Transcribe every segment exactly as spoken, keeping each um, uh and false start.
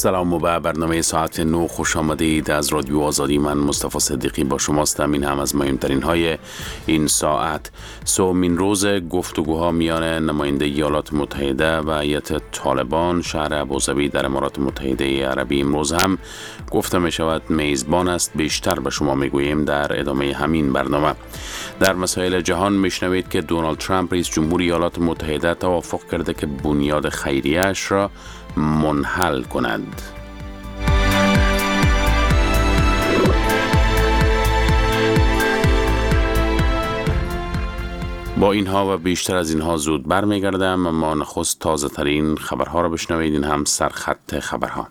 سلام و به برنامه ساعت نو خوش آمدید. از رادیو آزادی من مصطفی صدیقی با شماستم. این هم از مهمترین های این ساعت. سومین روز گفتگوها میان نماینده ایالات متحده و هیئت طالبان شهر ابوظبی در امارات متحده عربی امروز هم گفته می شود میزبان است. بیشتر به شما می گوییم در ادامه همین برنامه. در مسائل جهان میشنوید که دونالد ترامپ رئیس جمهور ایالات متحده توافق کرده که بنیاد خیریه‌اش را منحل کند. با اینها و بیشتر از اینها زود برمیگردم، اما نخست تازه ترین خبرها را بشنوید. این هم سرخط خبرها.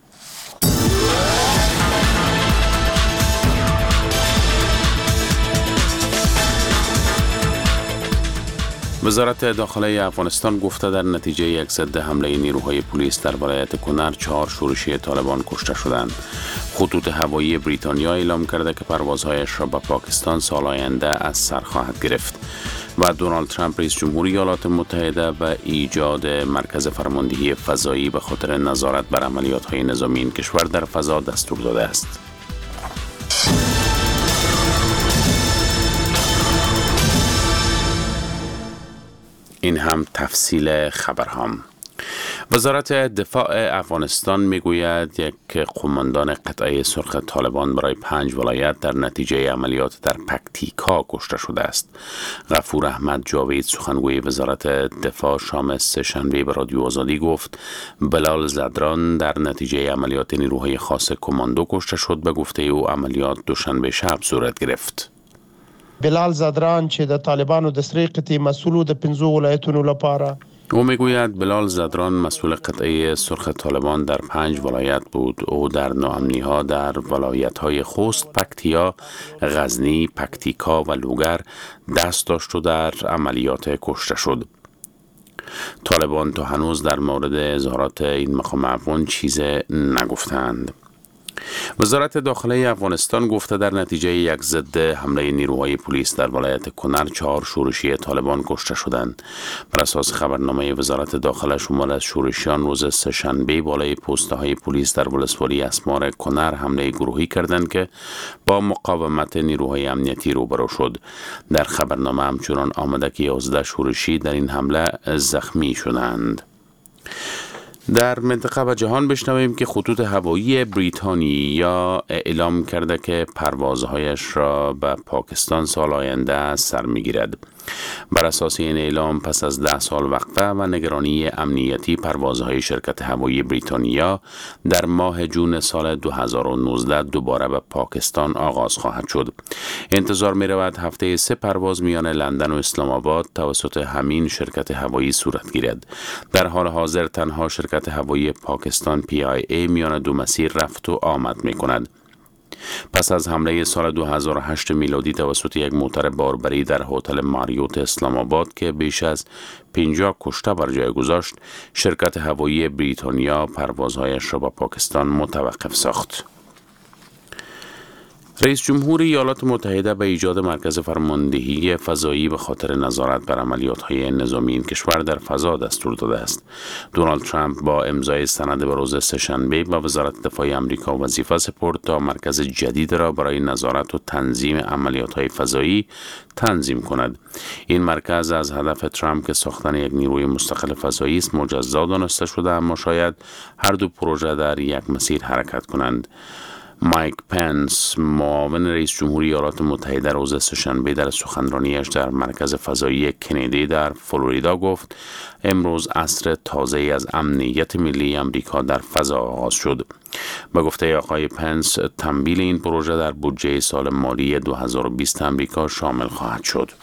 وزارت داخله افغانستان گفته در نتیجه یک ضد حمله نیروهای پلیس در ولایت کنر چهار شورشی طالبان کشته شدند. خطوط هوایی بریتانیا اعلام کرده که پروازهایش را به پاکستان سال آینده از سر خواهد گرفت و دونالد ترامپ رئیس جمهور ایالات متحده به ایجاد مرکز فرماندهی فضایی به خاطر نظارت بر عملیات‌های نظامی این کشور در فضا دستور داده است. این هم تفصیل خبرهام. وزارت دفاع افغانستان میگوید یک قماندان قطعه سرخ طالبان برای پنج ولایت در نتیجه عملیات در پکتیکا کشته شده است. غفور احمد جاوید سخنگوی وزارت دفاع شام سه‌شنبه به رادیو آزادی گفت بلال زدران در نتیجه عملیات نیروهای خاص کماندو کشته شد. به گفته او عملیات دوشنبه شب صورت گرفت. بلال زدران چې د طالبانو د سرې قطعې مسؤل د پنځو ولایتونو لپاره او میگوید بلال زدران مسئول قطعه سرخ طالبان در پنج ولایت بود. او در ناامنی‌ها در ولایت‌های خوست، پکتیا، غزنی، پکتیکا و لوگر دست داشت و در عملیات کشته شد. طالبان تا هنوز در مورد اظهارات این مقام افغان چیز نگفتند. وزارت داخله افغانستان گفته در نتیجه یک ضد حمله نیروهای پلیس در ولایت کنر چهار شورشی طالبان کشته شدند. بر اساس خبرنامه وزارت داخله شمال از شورشیان روز سه‌شنبه بالای پست‌های پلیس در ولسوالی اسمار کنر حمله گروهی کردند که با مقاومت نیروهای امنیتی روبرو شد. در خبرنامه همچنان آمده که یازده شورشی در این حمله زخمی شدند. در منطقه و جهان بشنویم که خطوط هوایی بریتانیا اعلام کرده که پروازهایش را به پاکستان سال آینده سر می‌گیرد. بر اساس این اعلام پس از ده سال وقفه و نگرانی امنیتی پروازهای شرکت هوایی بریتانیا در ماه جون سال دو هزار و نوزده دوباره به پاکستان آغاز خواهد شد. انتظار می رود هفته سه پرواز میان لندن و اسلام آباد توسط همین شرکت هوایی صورت گیرد. در حال حاضر تنها شرکت هوایی پاکستان پی آی ای میان دو مسیر رفت و آمد می کند. پس از حمله سال دو هزار و هشت میلادی توسط یک موتر باربری در هتل ماریوت اسلام آباد که بیش از پنجاه کشته بر جای گذاشت، شرکت هوایی بریتانیا پروازهایش را به پاکستان متوقف ساخت. رئیس جمهور ایالات متحده به ایجاد مرکز فرماندهی فضایی به خاطر نظارت بر عملیات‌های نظامی این کشور در فضا دستور داده است. دونالد ترامپ با امضای سند به روز سه‌شنبه به وزارت دفاع آمریکا وظیفه سپرد تا مرکز جدید را برای نظارت و تنظیم عملیات‌های فضایی تنظیم کند. این مرکز از هدف ترامپ که ساختن یک نیروی مستقل فضایی است مجزا دانسته شده، اما شاید هر دو پروژه در یک مسیر حرکت کنند. مایک پنس معاون رئیس جمهور ایالات متحده روز سه‌شنبه در سخنرانیش در مرکز فضایی کندی در فلوریدا گفت امروز عصر تازه‌ای از امنیت ملی آمریکا در فضا آغاز شد. به گفته آقای پنس تمویل این پروژه در بودجه سال مالی دو هزار و بیست آمریکا شامل خواهد شد.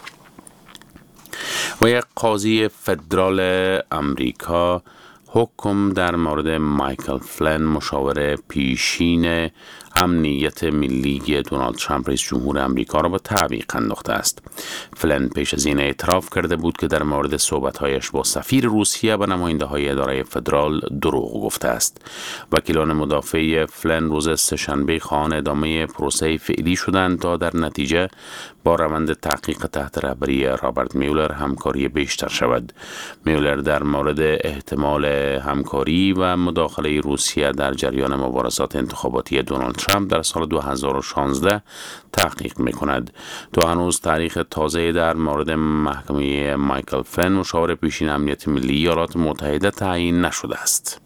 و یک قاضی فدرال آمریکا حکم در مورد مایکل فلن مشاور پیشین امنیت ملی دونالد ترامپ رئیس جمهور امریکا را به تعویق انداخته است. فلن پیش از این اعتراف کرده بود که در مورد صحبت‌هایش با سفیر روسیه و نماینده‌های اداره فدرال دروغ گفته است. وکیلان مدافع فلن روز سه‌شنبه خواهان ادامه پروسه فعلی شدند تا در نتیجه با روند تحقیق تحت رهبری رابرت میولر همکاری بیشتر شود. میولر در مورد احتمال همکاری و مداخله روسیه در جریان مبارزات انتخاباتی دونالد ترامپ در سال دو هزار و شانزده تحقیق می‌کند. تا هنوز تاریخ تازه در مورد محکمه مایکل فلن مشاور پیشین امنیت ملی ایالات متحده تعیین نشده است.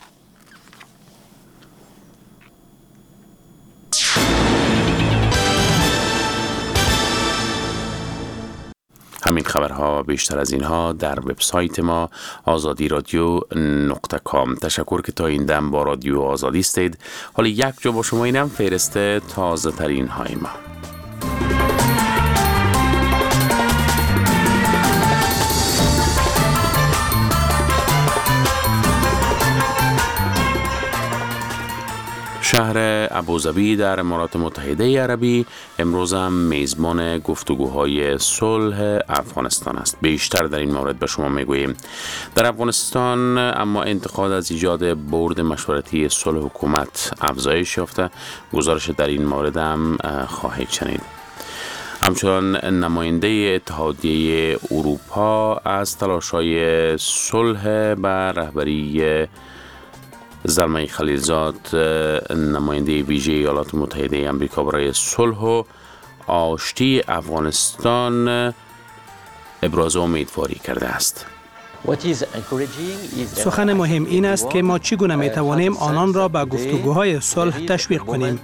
همین خبرها و بیشتر از اینها در وبسایت ما آزادی رادیو نقطه کام. تشکر که تا این دم با رادیو آزادی استید. حالا یک جا با شما اینم فهرست تازه ترین های ما. شهر ابوظبی در امارات متحده عربی امروز هم میزبان گفتگوهای صلح افغانستان است. بیشتر در این مورد به شما میگوییم. در افغانستان اما انتقاد از ایجاد بورد مشورتی صلح حکومت افزایش یافته. گزارش در این مورد هم خواهید شنید. همچنان نماینده اتحادیه اروپا از تلاش‌های صلح به رهبری زلمه خلیلزاد نماینده ویژه ایالات متحده آمریکا برای صلح و آشتی افغانستان ابراز امیدواری کرده است. سخن مهم این است که ما چگونه می توانیم آنان را به گفتگوهای صلح تشویق کنیم.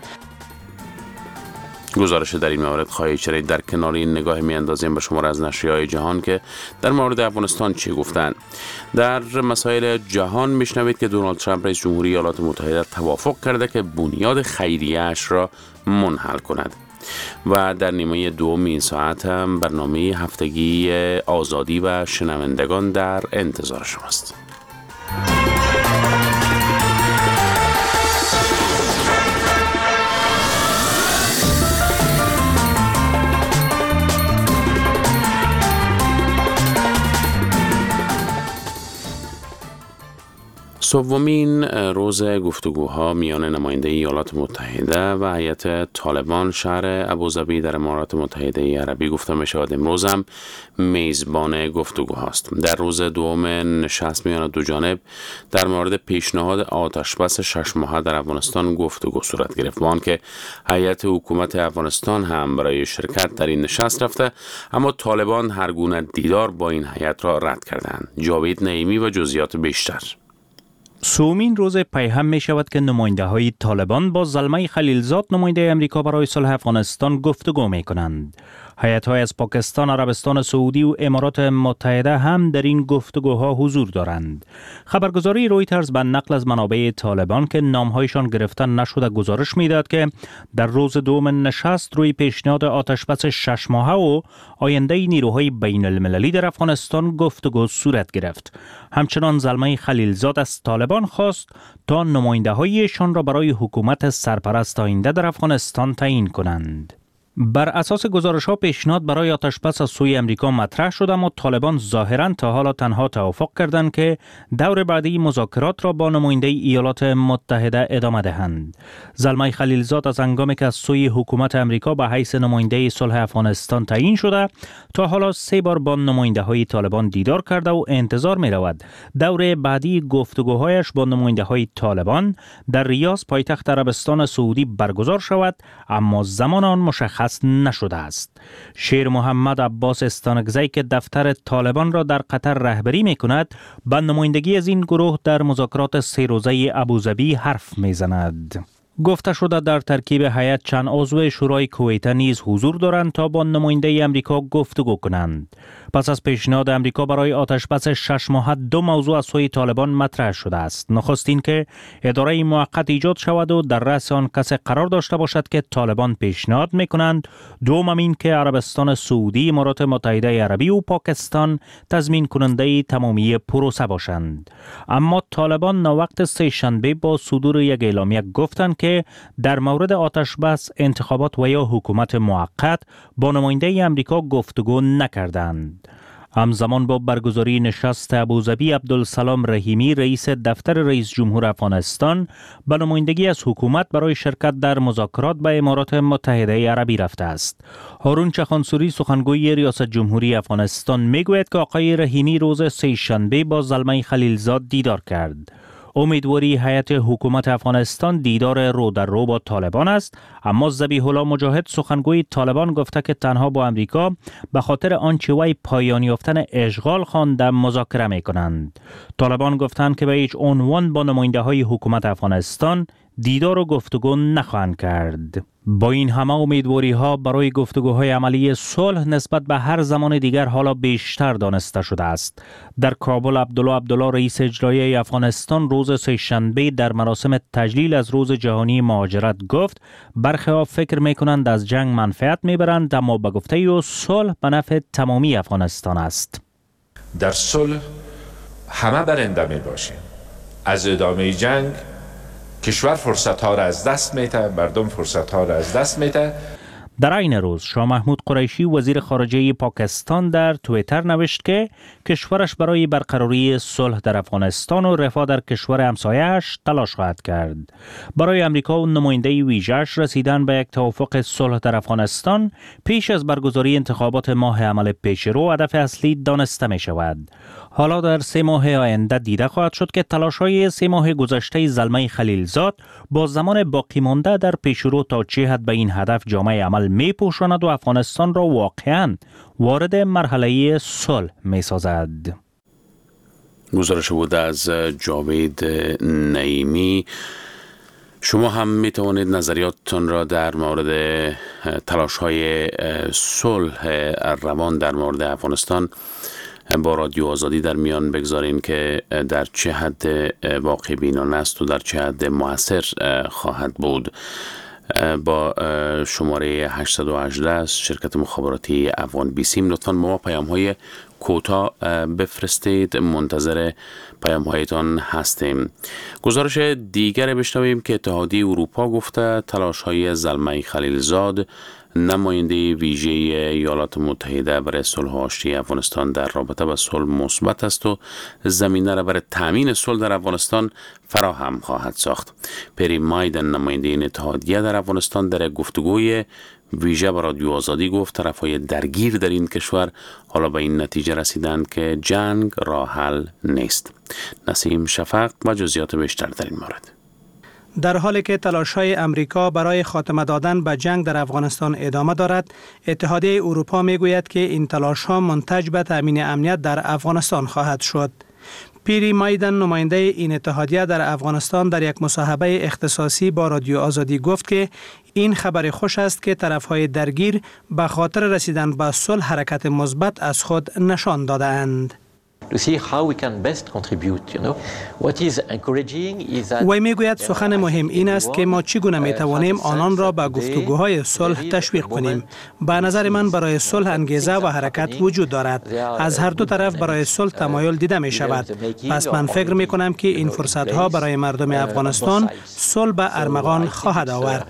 گزارش در این مورد خواهید شنید. در کنار این نگاه می اندازیم به شمار از نشریه‌های جهان که در مورد افغانستان چی گفتند. در مسائل جهان میشنوید که دونالد ترامپ رئیس جمهوری ایالات متحده توافق کرده که بنیاد خیریه‌اش را منحل کند. و در نیمه دوم این ساعت هم برنامه هفتگی آزادی و شنوندگان در انتظار شماست. سومین روز گفتگوها میان نماینده ایالات متحده و هیئت طالبان شهر ابوظبی در امارات متحده عربی گفته می شود امروز هم میزبان گفتگوهاست. در روز دوم نشست میان دو جانب در مورد پیشنهاد آتشبس شش ماهه در افغانستان گفتگو صورت گرفت. با آنکه هیئت حکومت افغانستان هم برای شرکت در این نشست رفته، اما طالبان هر گونه دیدار با این هیئت را رد کردند. جاوید نعیمی و جزئیات بیشتر. سومین روز پیهم می شود که نماینده های طالبان با زلمه خلیلزاد نماینده امریکا برای صلح افغانستان گفتگو می کنند. هیئت های از پاکستان، عربستان سعودی و امارات متحده هم در این گفتگوها حضور دارند. خبرگزاری رویترز به نقل از منابع طالبان که نامهایشان گرفته نشده گزارش میداد که در روز دوم نشست روی پیشنهاد آتشبس شش ماهه و آینده نیروهای بین المللی در افغانستان گفتگو صورت گرفت. همچنان زلمه خلیلزاد از طالبان خواست تا نماینده هایشان را برای حکومت سرپرست آینده در افغانستان تعیین کنند. بر اساس گزارش ها پیشنهاد برای آتشبس از سوی امریکا مطرح شد، اما طالبان ظاهرا تا حالا تنها توافق کردند که دور بعدی مذاکرات را با نماینده ایالات متحده ادامه دهند. زلمه خلیلزاد از هنگامی که از سوی حکومت امریکا به حیث نماینده صلح افغانستان تعیین شده، تا حالا سه بار با نماینده های طالبان دیدار کرده و انتظار می رود دور بعدی گفتگوهایش با نماینده های طالبان در ریاض پایتخت عربستان سعودی برگزار شود، اما زمان آن مشخص نشده است. شیر محمد عباس استانکزی که دفتر طالبان را در قطر رهبری می کند، به نمایندگی از این گروه در مذاکرات سه روزه ابوظبی حرف می زند. گفته شده در ترکیب هیئت چند عضو شورای کویت نیز حضور دارند تا با نماینده امریکا گفتگو کنند. پس از پیشنهاد امریکا برای آتشبس شش ماهه دو موضوع از سوی طالبان مطرح شده است. نخست این که اداره موقت ایجاد شود و در رأس آن کسی قرار داشته باشد که طالبان پیشنهاد میکنند. دوم این که عربستان سعودی، امارات متحده عربی و پاکستان تضمین کننده تمامی پروسه باشند. اما طالبان وقت سه شنبه با صدور یک اعلامیه گفتند که در مورد آتشبس، انتخابات و یا حکومت موقت با نماینده امریکا گفتگو نکردند. همزمان با برگزاری نشست ابوظبی، عبدالسلام رحیمی رئیس دفتر رئیس جمهور افغانستان به نمایندگی از حکومت برای شرکت در مذاکرات به امارات متحده عربی رفته است. هارون چخانسوری سخنگوی ریاست جمهوری افغانستان میگوید که آقای رحیمی روز سه شنبه با زلمه خلیلزاد دیدار کرد. امیدواری هیئت حکومت افغانستان دیدار رو در رو با طالبان است، اما ذبیح الله مجاهد سخنگوی طالبان گفته که تنها با امریکا به خاطر آنچه وی پایان یافتن اشغال خوانده مذاکره میکنند. طالبان گفتند که به هیچ عنوان با نماینده های حکومت افغانستان دیدار و گفتگو نخواهند کرد. با این همه امیدواری ها برای گفتگوهای عملی صلح نسبت به هر زمان دیگر حالا بیشتر دانسته شده است. در کابل عبدالله عبدالله رئیس اجرایی افغانستان روز سه شنبه در مراسم تجلیل از روز جهانی مهاجرت گفت برخی ها فکر میکنند از جنگ منفعت میبرند، اما به گفته او صلح به نفع تمامی افغانستان است. در صلح همه برنده می باشیم. از ادامه جنگ کشور فرصت ها را از دست میده، مردم فرصت ها را از دست میده. در این روز شاه محمود قریشی وزیر خارجه پاکستان در توییتر نوشت که کشورش برای برقراری صلح در افغانستان و رفاه در کشور همسایه‌اش تلاش خواهد کرد. برای امریکا و نماینده ویژه‌اش رسیدن به یک توافق صلح در افغانستان پیش از برگزاری انتخابات ماه عمل پیشرو هدف اصلی دانسته می شود. حالا در سه ماه آینده دیده خواهد شد که تلاش‌های سه ماه گذشته زلمه خلیلزاد با زمان باقی مانده در پیشرو تا چه حد به این هدف جامعه عمل می پوشاند و افغانستان را واقعاً وارد مرحله صلح می سازد. گزارش بود از جاوید نعیمی. شما هم می توانید نظریاتتان را در مورد تلاش‌های صلح روان در مورد افغانستان با رادیو آزادی در میان بگذارین که در چه حد واقع بینانه است و در چه حد مؤثر خواهد بود. با شماره هشت یک هشت از شرکت مخابراتی افغان بیسیم لطفاً ما پیام های کوتاه بفرستید، منتظر پیام هایتان هستیم. گزارش دیگر بشنویم که اتحادیه اروپا گفته تلاش های زلمه خلیلزاد، نماینده ویژه ایالات متحده برای صلح و آشتی افغانستان در رابطه با صلح مثبت است و زمینه را برای تامین صلح در افغانستان فراهم خواهد ساخت. پری مایدن نماینده این اتحادیه در افغانستان در گفتگوی ویژه با رادیو آزادی گفت طرفهای درگیر در این کشور حالا به این نتیجه رسیدند که جنگ راه حل نیست. نسیم شفق و جزئیات بیشتر در این مورد. در حالی که تلاش‌های امریکا برای خاتمه دادن به جنگ در افغانستان ادامه دارد، اتحادیه اروپا میگوید که این تلاش‌ها منتج به تامین امنیت در افغانستان خواهد شد. پیری مایدن نماینده این اتحادیه در افغانستان در یک مصاحبه اختصاصی با رادیو آزادی گفت که این خبر خوش است که طرف‌های درگیر به خاطر رسیدن به صلح حرکت مثبت از خود نشان داده‌اند. وی میگوید سخن مهم این است که ما چگونه میتوانیم آنان را به گفتگوهای صلح تشویق کنیم. به نظر من برای صلح انگیزه و حرکت وجود دارد. از هر دو طرف برای صلح تمایل دیده می شود. پس من فکر می کنم که این فرصت ها برای مردم افغانستان صلح به ارمغان خواهد آورد.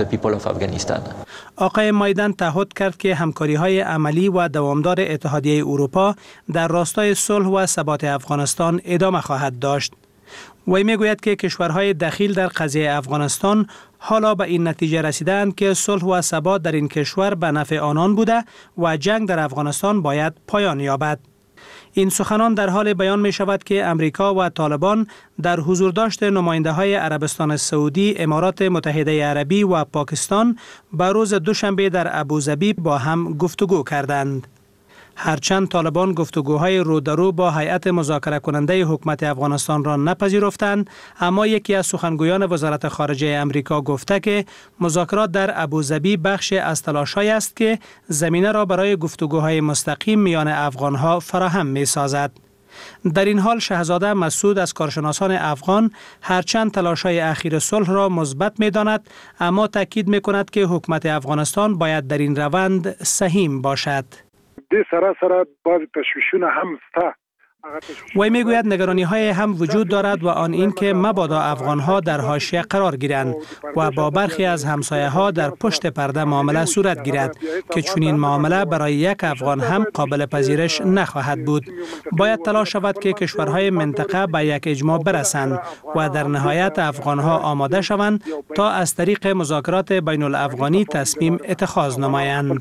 آقای مایدن تعهد کرد که همکاری های عملی و دوامدار اتحادیه اروپا در راستای صلح و ثبات افغانستان ادامه خواهد داشت. وی میگوید که کشورهای دخیل در قضیه افغانستان حالا به این نتیجه رسیدند که صلح و ثبات در این کشور به نفع آنان بوده و جنگ در افغانستان باید پایان یابد. این سخنان در حال بیان می شود که امریکا و طالبان در حضور داشت نماینده های عربستان سعودی، امارات متحده عربی و پاکستان به روز دوشنبه در ابوظبی با هم گفتگو کردند. هرچند طالبان گفتگوهای رو در رو با هیئت مذاکره کننده حکومت افغانستان را نپذیرفتند، اما یکی از سخنگویان وزارت خارجه امریکا گفته که مذاکرات در ابوظبی بخش از تلاش‌هایی است که زمینه را برای گفتگوهای مستقیم میان افغان‌ها فراهم می‌سازد. در این حال شهزاده مسعود از کارشناسان افغان هرچند تلاش‌های اخیر صلح را مثبت می‌داند، اما تاکید می‌کند که حکومت افغانستان باید در این روند سهیم باشد. دې سره سره بعض تشویشونه هم شته. وی میگوید نگرانی های هم وجود دارد و آن این که مبادا افغان ها در حاشیه قرار گیرند و با برخی از همسایه ها در پشت پرده معامله صورت گیرد که چنین معامله برای یک افغان هم قابل پذیرش نخواهد بود. باید تلاش شود که کشورهای منطقه به یک اجماع برسند و در نهایت افغان ها آماده شوند تا از طریق مذاکرات بین الافغانی تصمیم اتخاذ نمایند.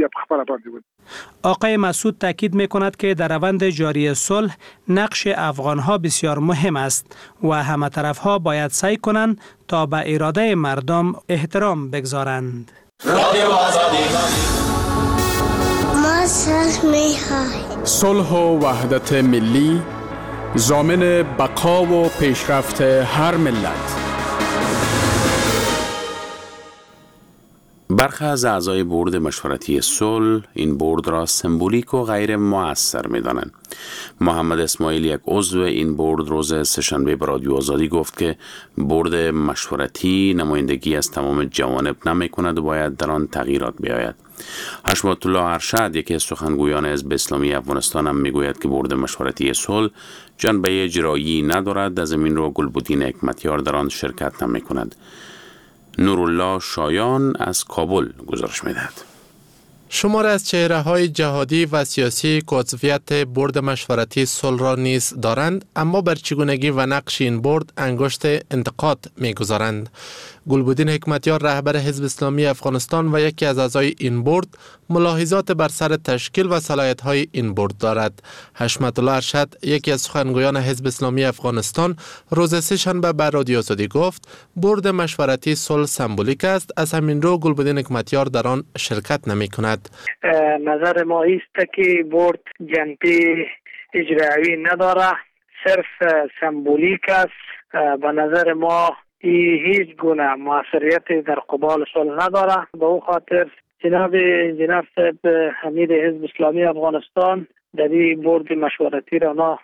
آقای مسعود تاکید می کند که در روند جاری صلح نقش افغان ها بسیار مهم است و همه طرف ها باید سعی کنند تا به اراده مردم احترام بگذارند. ما صلح می خواهیم. صلح و وحدت ملی ضامن بقا و پیشرفت هر ملت. برخی از اعضای بورد مشورتی صلح این بورد را سمبولیک و غیر مؤثر می‌دانند. محمد اسماعیل، یک عضو این بورد، روز سه‌شنبه به رادیو آزادی گفت که بورد مشورتی نمایندگی از تمام جوانب نمی‌کند و باید در آن تغییرات بیاید. حشمت الله ارشد، یکی از سخنگویان حزب اسلامی افغانستان، هم میگوید که بورد مشورتی صلح جنبه اجرایی ندارد. از این رو گلبدین حکمتیار در آن شرکت نمی‌کند. نورالله شایان از کابل گزارش می‌دهد. شمار از چهره‌های جهادی و سیاسی که عضویت بورد مشورتی صلح را نیز دارند، اما بر چگونگی و نقش این بورد انگشت انتقاد می‌گذارند. گلبدین حکمتیار، رهبر حزب اسلامی افغانستان و یکی از اعضای این بورد، ملاحظات بر سر تشکیل و صلاحیت‌های این بورد دارد. حشمت الله ارشد، یکی از سخنگویان حزب اسلامی افغانستان، روز سه‌شنبه به رادیو آزادی گفت بورد مشورتی صلح سمبولیک است، از همین رو گلبدین حکمتیار در آن شرکت نمی‌کند. نظر ما است که بورد جنبه اجرایی نداره، صرف سمبولیک است. به نظر ما هیچ گونه موثریتی در قبال صلح نداره. به او خاطر جناب انجینر صاحب حمید حزب اسلامی افغانستان در این بورد مشورتی را ما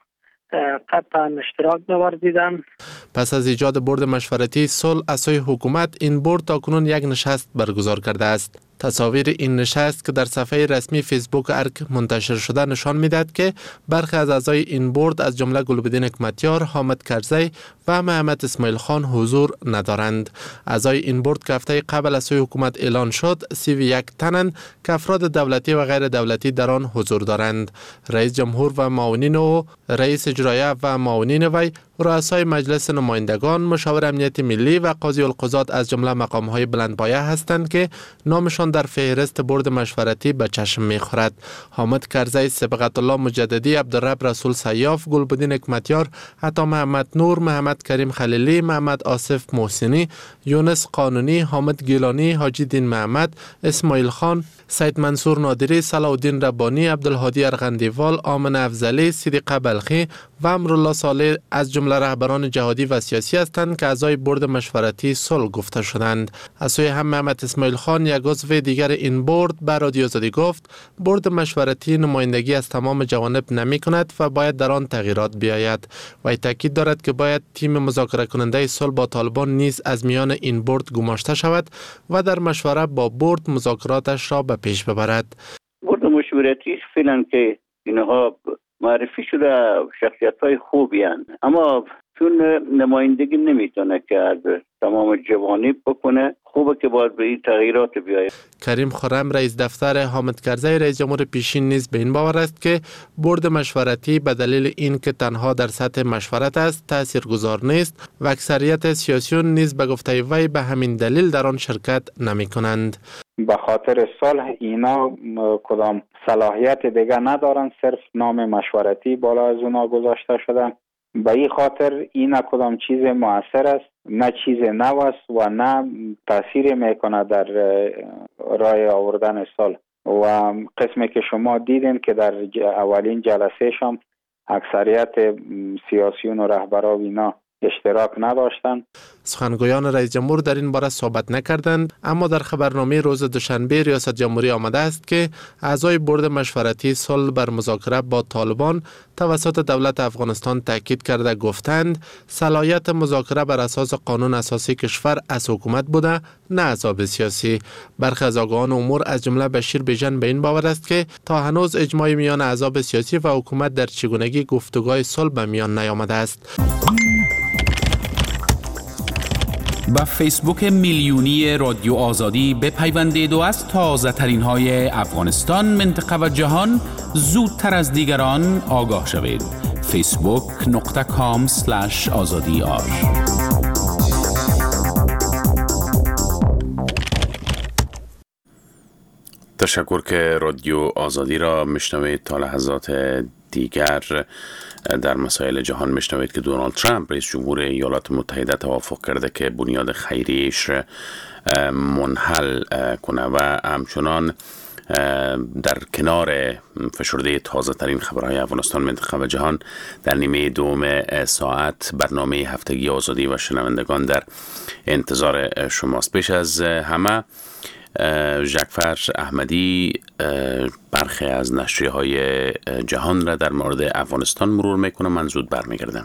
قطعا اشتراک نوردیدن. پس از ایجاد بورد مشورتی صلح از سوی حکومت، این بورد تاکنون یک نشست برگزار کرده است. تصاویر این نشست که در صفحه رسمی فیسبوک ارک منتشر شده نشان می‌دهد که برخی از اعضای این بورد از جمله گلبدین حکمتیار، حامد کرزی و محمد اسماعیل خان حضور ندارند. اعضای این بورد که هفته قبل از سوی حکومت اعلان شد، سی و یک تنند که افراد دولتی و غیر دولتی در آن حضور دارند. رئیس جمهور و معاونین او، رئیس اجرایه و معاونین وی، رؤسای مجلس نمایندگان، مشاور امنیت ملی و قاضی القضات از جمله مقام‌های بلندپایه هستند که نامشان در فهرست بورد مشورتی به چشم می‌خورد. حامد کرزی، صبغت الله مجددی، عبدالرب رسول سیاف، گلبدین حکمتیار، عطا محمد نور، محمد کریم خلیلی، محمد آصف محسنی، یونس قانونی، حامد گیلانی، حاجی دین محمد، اسماعیل خان، سید منصور نادری، صلاح الدین ربانی، عبدالهادی ارغندیوال، آمن افضلی، صدیقه بلخی و امرالله صالح از جمله رهبران جهادی و سیاسی هستند که اعضای بورد مشورتی صلح گفته شدند. از سوی هم محمد اسماعیل خان، یک عضو دیگر این بورد، به رادیو آزادی گفت بورد مشورتی نمایندگی از تمام جوانب نمی کند و باید در آن تغییرات بیاید. و تاکید دارد که باید تیم مذاکره کننده صلح با طالبان نیز از میان این بورد گماشته شود و در مشوره با بورد مذاکراتش را به پیش ببرد. بورد مشورتی فعلا که اینها معرفی شده شخصیت‌های خوبی هستند، اما چون نمایندگی نمیتونه که از تمام جوانب بکنه، خوبه که باید به این تغییرات بیاید. کریم خرم، رئیس دفتر، حامد کرزی، رئیس جمهور پیشین، نیز به این باور است که بورد مشورتی به دلیل اینکه تنها در سطح مشورت است تاثیرگذار نیست و اکثریت سیاسیون نیز به گفته وی به همین دلیل در آن شرکت نمی کنند. به خاطر صلح اینا کدام صلاحیت دیگه ندارن، صرف نام مشورتی بالا از اونا گذاشته شدن. به این خاطر اینا کدام چیز مؤثر است، نه چیز نو است و نه تاثیر میکنه در راه آوردن صلح. و قسمی که شما دیدین که در اولین جلسه هم اکثریت سیاسیون و رهبران اینا اشتراک نداشتند. سخنگویان رئیس جمهور در این باره صحبت نکردند، اما در خبرنامه روز دوشنبه ریاست جمهوری آمده است که اعضای بورد مشورتی صلح بر مذاکره با طالبان توسط دولت افغانستان تاکید کرده گفتند صلاحیت مذاکره بر اساس قانون اساسی کشور از حکومت بوده، نه احزاب سیاسی. برخی از آگاهان امور از جمله بشیر بیژن به این باور است که تا هنوز اجماع میان احزاب سیاسی و حکومت در چگونگی گفتگوهای صلح به میان نیامده است. با فیسبوک میلیونی رادیو آزادی بپیوندید و از تازه ترین های افغانستان، منطقه و جهان زودتر از دیگران آگاه شوید. فیسبوک نقطه کام سلش آزادی آر. تشکر که رادیو آزادی را میشنوید. تا لحظات دیگر در مسائل جهان میشنوید که دونالد ترامپ رئیس جمهور ایالات متحده توافق کرده که بنیاد خیریش منحل کنه و همچنان در کنار فشرده تازه ترین خبرهای افغانستان، منطقه و جهان در نیمه دوم ساعت برنامه هفتگی آزادی و شنوندگان در انتظار شماست. پیش از همه ژکفر احمدی برخی از نشریه‌های جهان را در مورد افغانستان مرور میکنه. من زود برمیگردم.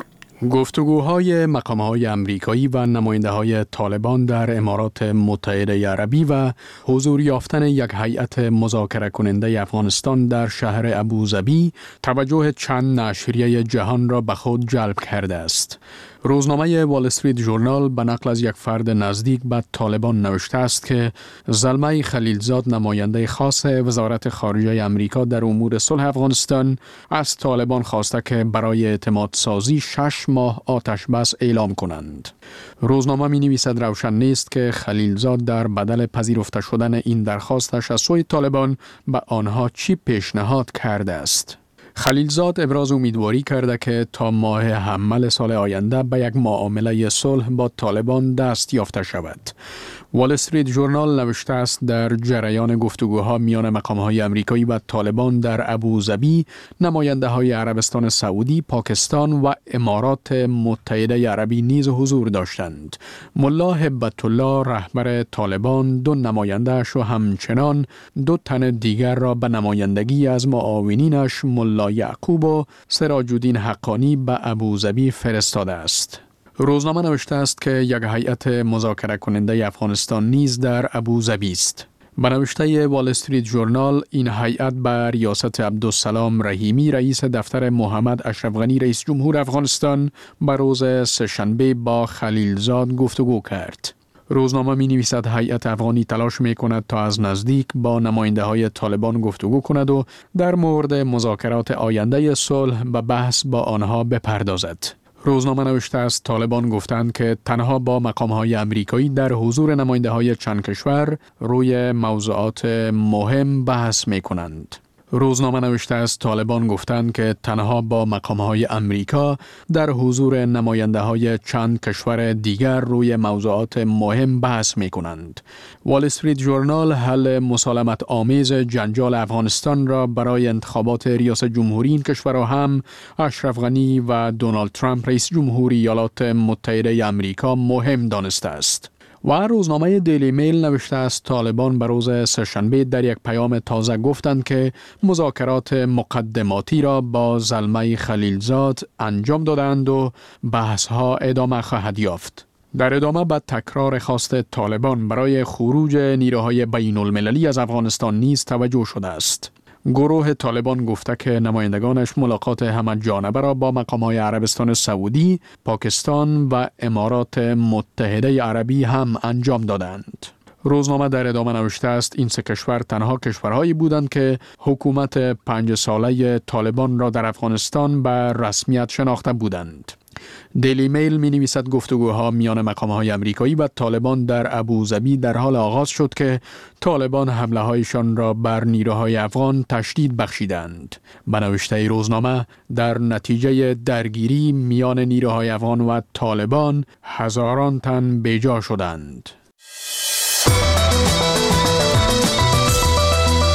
گفتگوهای مقام‌های آمریکایی و نماینده‌های طالبان در امارات متحده عربی و حضور یافتن یک هیئت مذاکره کننده افغانستان در شهر ابوظبی توجه چند نشریه جهان را به خود جلب کرده است. روزنامه وال استریت ژورنال به نقل از یک فرد نزدیک به طالبان نوشته است که زلمه خلیلزاد، نماینده خاص وزارت خارجه آمریکا در امور صلح افغانستان، از طالبان خواسته که برای اعتماد سازی شش ماه آتش بس اعلام کنند. روزنامه می نویسد روشن نیست که خلیلزاد در بدل پذیرفته شدن این درخواستش از سوی طالبان به آنها چی پیشنهاد کرده است. خلیلزاد ابراز امیدواری کرده که تا ماه حمل سال آینده به یک معامله صلح با طالبان دست یافته شود. وال استریت ژورنال نوشته است در جریان گفتگوها میان مقام‌های آمریکایی و طالبان در ابوظبی، نماینده‌های عربستان سعودی، پاکستان و امارات متحده عربی نیز حضور داشتند. ملا هبت الله رهبر طالبان دو نماینده‌اش و همچنان دو تن دیگر را به نمایندگی از معاونینش ملا یعقوب و سراج الدین حقانی به ابوظبی فرستاده است. روزنامه نوشته است که یک هیئت مذاکره کننده افغانستان نیز در ابوظبی است. به نوشته وال استریت ژورنال، این هیئت به ریاست عبدالسلام رحیمی رئیس دفتر محمد اشرف غنی رئیس جمهور افغانستان به روز سه‌شنبه با خلیلزاد گفتگو کرد. روزنامه می نویسد هیئت افغانی تلاش می کند تا از نزدیک با نماینده های طالبان گفتگو کند و در مورد مذاکرات آینده صلح به بحث با آنها بپردازد. روزنامه نوشته است طالبان گفتند که تنها با مقام‌های آمریکایی در حضور نماینده‌های چند کشور روی موضوعات مهم بحث می‌کنند. روزنامه نوشته است طالبان گفتند که تنها با مقام‌های آمریکا در حضور نماینده‌های چند کشور دیگر روی موضوعات مهم بحث می‌کنند. وال استریت ژورنال حل مسالمت آمیز جنجال افغانستان را برای انتخابات ریاست جمهوری این کشورها هم اشرف غنی و دونالد ترامپ رئیس جمهور ایالات متحده آمریکا مهم دانسته است. و روزنامه دیلی میل نوشته است طالبان به روز سه‌شنبه در یک پیام تازه گفتند که مذاکرات مقدماتی را با زلمه خلیلزاد انجام دادند و بحث‌ها ادامه خواهد یافت. در ادامه به تکرار خواست طالبان برای خروج نیروهای بین المللی از افغانستان نیز توجه شده است. گروه طالبان گفته که نمایندگانش ملاقات همه جانبه را با مقام‌های عربستان سعودی، پاکستان و امارات متحده عربی هم انجام دادند. روزنامه در ادامه نوشته است این سه کشور تنها کشورهایی بودند که حکومت پنج ساله طالبان را در افغانستان به رسمیت شناخته بودند. دیلی میل می نویسد گفتگوها میان مقام‌های آمریکایی و طالبان در ابوظبی در حال آغاز شد که طالبان حمله هایشان را بر نیروهای افغان تشدید بخشیدند. به نوشته روزنامه در نتیجه درگیری میان نیروهای افغان و طالبان هزاران تن بیجا شدند.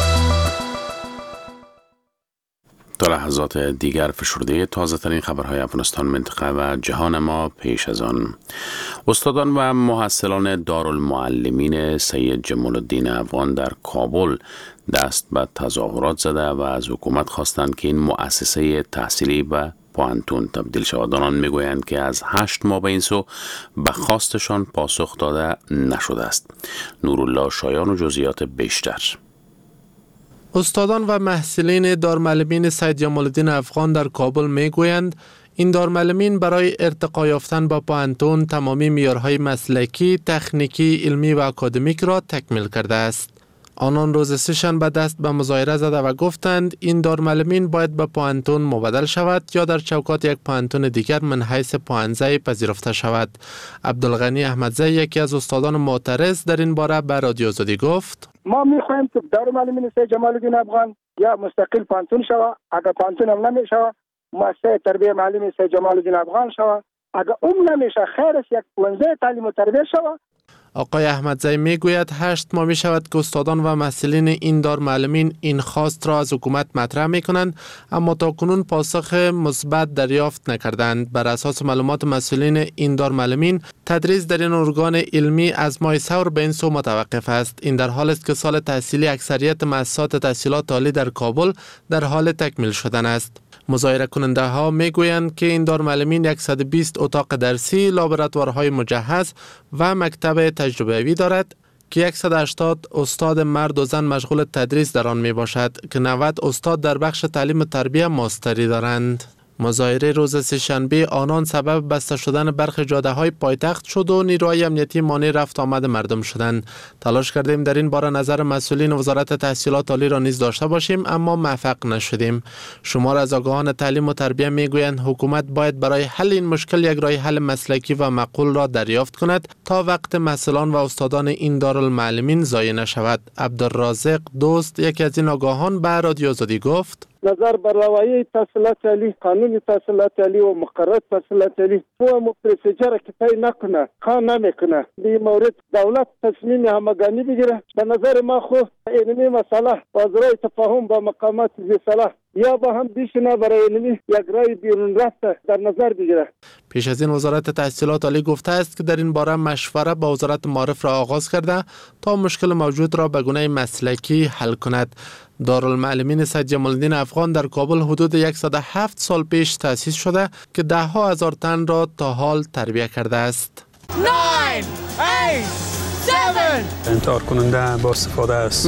تا لحظات دیگر فشرده تازه ترین خبرهای افغانستان، منطقه و جهان ما. پیش از آن استادان و محصلان دارالمعلمین سید جمال الدین افغان در کابل دست به تظاهرات زده و از حکومت خواستند که این مؤسسه تحصیلی به پوانتون تبدیل شود. آنان میگویند که از هشت ماه به این سو به خواستشان پاسخ داده نشده است. نورالله شایان و جزئیات بیشتر. استادان و محصلین دارالمعلمین سید جمال الدین افغان در کابل میگویند این دارالمعلمین برای ارتقا یافتن با پوانتون تمامی معیارهای مسلکی، تکنیکی، علمی و اکادمیک را تکمیل کرده است. آنان روز سه‌شنبه دست به مظاهره زده و گفتند این دارالمعلمین باید به پوانتون مبدل شود یا در چوکات یک پوانتون دیگر من حیث پوانزه پذیرفته شود. عبدالغنی احمدزی یکی از استادان معترض در این باره به رادیو آزادی گفت: ما میخوایم که دارالمعلمین سید جمال الدین افغان یا مستقل پوانتون شود. اگر پوانتون هم نمیشه مؤسسه تربیت معلمی سید جمال الدین افغان شود. اگر اون نمیشه خیر است یک پوانزه تعلیم و تربیت شود. آقای احمدزی میگوید هشت ماه می شود که استادان و محصلین این دارالمعلمین این خواست را از حکومت مطرح می کنند، اما تا کنون پاسخ مثبت دریافت نکردند. بر اساس معلومات مسئولین این دارالمعلمین تدریس در این ارگان علمی از ماه ثور به این سو متوقف است. این در حال است که سال تحصیلی اکثریت مؤسسات تحصیلات عالی در کابل در حال تکمیل شدن است. مظاهره کننده ها می گویند که این دارالمعلمین صد و بیست اتاق درسی، لابراتوارهای مجهز و مکتب تجربه‌ای دارد که صد و هشتاد استاد مرد و زن مشغول تدریس در آن می باشد که نود استاد در بخش تعلیم و تربیت ماستری دارند. مظاهره روز سه‌شنبه آنان سبب بسته شدن برخی جاده‌های پایتخت شد و نیروهای امنیتی مانع رفت آمد مردم شدند. تلاش کردیم در این باره نظر مسئولین وزارت تحصیلات عالی را نیز داشته باشیم، اما موفق نشدیم. شمار از آگاهان تعلیم و تربیت میگویند حکومت باید برای حل این مشکل یک راه حل مسلکی و معقول را دریافت کند تا وقت محصلان و استادان این دارالمعلمین ضایع نشود. عبدالرازق دوست یکی از این آگاهان به رادیو آزادی گفت: نظر بر روایی تحصیلات عالی، قانون تحصیلات عالی و مقررات تحصیلات عالی و پروسیجر که طی نکنه، کار نمیکنه. به مورد دولت تصمیم همگانی بگیره. به نظر ما خو اینمی مسئله بازرای تفاهم با مقامات ذی صلاح یا با هم بیشنه برای اینمی یک رای بیرون رفته در نظر بگیره. پیش از این وزارت تحصیلات عالی گفته است که در این باره مشوره با وزارت معارف را آغاز کرده تا مشکل موجود را به گونه مسلکی حل کند. دارالمعلمین سید جمال الدین افغان در کابل حدود صد و هفت سال پیش تأسیس شده که ده ها هزار تن را تا حال تربیت کرده است. نه، هشت، هفت انتحار کننده با استفاده است.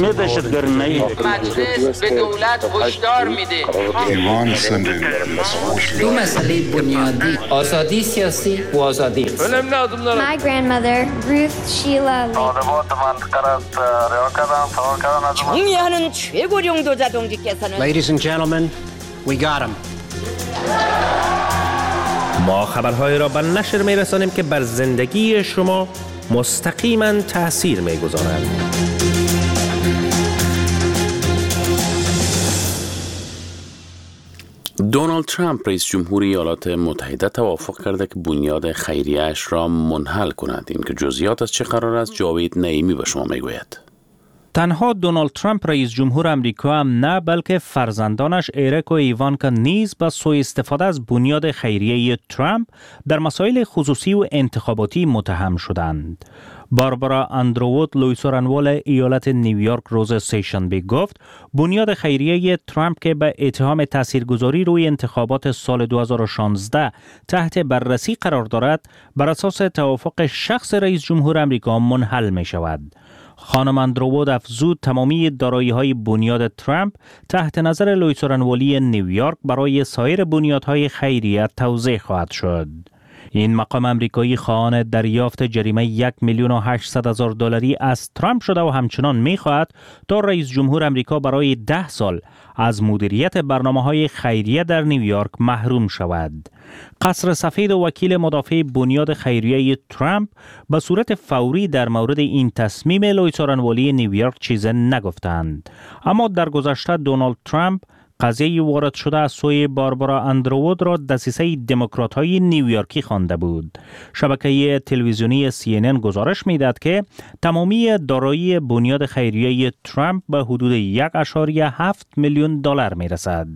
مجلس به دولت هشدار میده. دو مسئله بنیادی، آزادی سیاسی و آزادی اقتصادی. My grandmother, Ruth Sheila Lee. 정의하는 최고령 도자동지께서는 Ladies and gentlemen, we got him. ما خبرهای را به نشر می رسانیم که بر زندگی شما مستقیما تأثیر می گذارند. دونالد ترامپ رئیس جمهوری ایالات متحده توافق کرده که بنیاد خیریه‌اش را منحل کند. این که جزئیات از چه قرار است جاوید نعیمی به شما میگوید. تنها دونالد ترامپ رئیس جمهور امریکا هم نه، بلکه فرزندانش ایرک و ایوانکا نیز با سوء استفاده از بنیاد خیریه ترامپ در مسائل خصوصی و انتخاباتی متهم شدند. باربارا اندروود لویسورانوال ایالت نیویورک روز سه‌شنبه گفت بنیاد خیریه ترامپ که به اتهام تاثیرگذاری روی انتخابات سال دو هزار و شانزده تحت بررسی قرار دارد، بر اساس توافق شخص رئیس جمهور امریکا منحل می شود. خانم اندروود افزود تمامی دارایی‌های بنیاد ترامپ تحت نظر لویسورانوالی نیویورک برای سایر بنیادهای خیریه توزیع خواهد شد. این مقام امریکایی خواهان دریافت جریمه یک میلیون و هشتصد هزار دلاری از ترامپ شده و همچنان می‌خواهد تا رئیس جمهور امریکا برای ده سال از مدیریت برنامه‌های خیریه در نیویورک محروم شود. قصر سفید و وکیل مدافع بنیاد خیریه ترامپ به صورت فوری در مورد این تصمیم لویسورانوالی نیویورک چیز نگفتند، اما در گذشته دونالد ترامپ قضیه وارد شده از سوی باربارا اندروود را دسیسه دموکرات‌های نیویورکی خوانده بود. شبکه تلویزیونی سی ان ان گزارش می‌دهد که تمامی دارایی بنیاد خیریه ترامپ به حدود یک ممیز هفت میلیون دلار می‌رسد.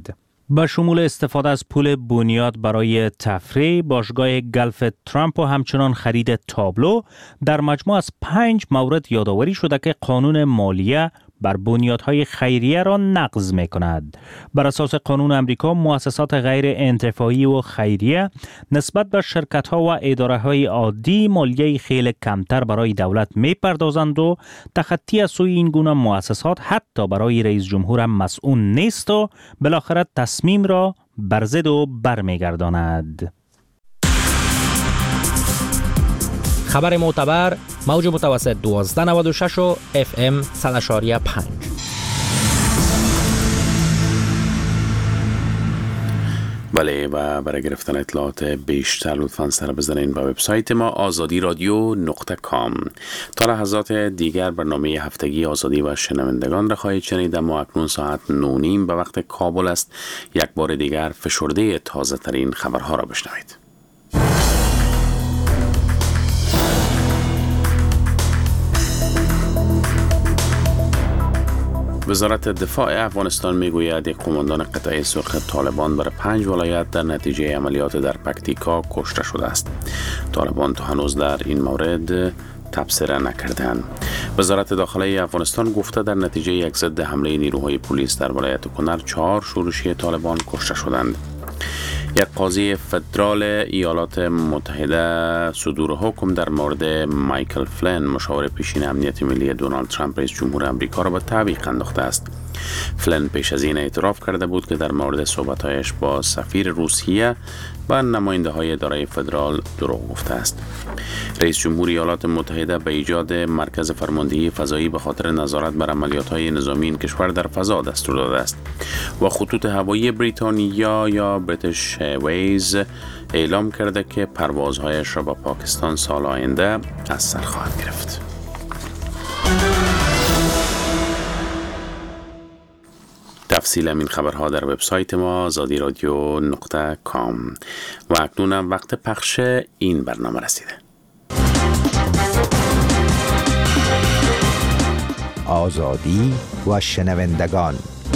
با شمول استفاده از پول بنیاد برای تفریح، باشگاه گلف ترامپ و همچنان خرید تابلو، در مجموع از پنج مورد یادآوری شده که قانون مالیه بر بنیادهای خیریه را نقض می کند. بر اساس قانون امریکا، مؤسسات غیر انتفاعی و خیریه نسبت به شرکت‌ها و اداره‌های عادی مالیه خیلی کمتر برای دولت می پردازند و تخطی از سوی این گونه مؤسسات حتی برای رئیس جمهور هم مسئول نیست و بالاخره تصمیم را بر ضد و برمیگرداند. خبر معتبر، موج متوسط دوازده نود و شش و اف ام صد و اشاریه پنج. بله، و برای گرفتن اطلاعات بیشتر لطفاً سر بزنین به وبسایت ما آزادی رادیو نقطه کام. تا لحظات دیگر برنامه هفتگی آزادی و شنوندگان را خواهید شنید. اما اکنون ساعت نه و نیم به وقت کابل است. یک بار دیگر فشرده تازه ترین خبرها را بشنوید. وزارت دفاع افغانستان میگوید یک قماندان قطعه سرخ طالبان بر پنج ولایت در نتیجه عملیات در پکتیکا کشته شده است. طالبان تا هنوز در این مورد تبصره نکردند. وزارت داخلی افغانستان گفته در نتیجه یک ضد حمله نیروهای پلیس در ولایت کنر چهار شورشی طالبان کشته شدند. یک قاضی فدرال ایالات متحده صدور حکم در مورد مایکل فلین، مشاور پیشین امنیت ملی دونالد ترامپ رئیس جمهور آمریکا را به تعویق انداخته است. فلین پیش از این اعتراف کرده بود که در مورد صحبت‌هایش با سفیر روسیه و نماینده های اداره فدرال دروغ گفته است. رئیس جمهور ایالات متحده به ایجاد مرکز فرماندهی فضایی به خاطر نظارت بر عملیات‌های نظامی این کشور در فضا دستور داده است و خطوط هوایی بریتانیا یا بریتیش ایرویز اعلام کرده که پروازهایش را به پاکستان سال آینده از سر خواهد گرفت. تفصیل این خبرها در وبسایت ما آزادی رادیو نقطه کام. و اکنون هم وقت پخش این برنامه رسیده. آزادی و شنوندگان.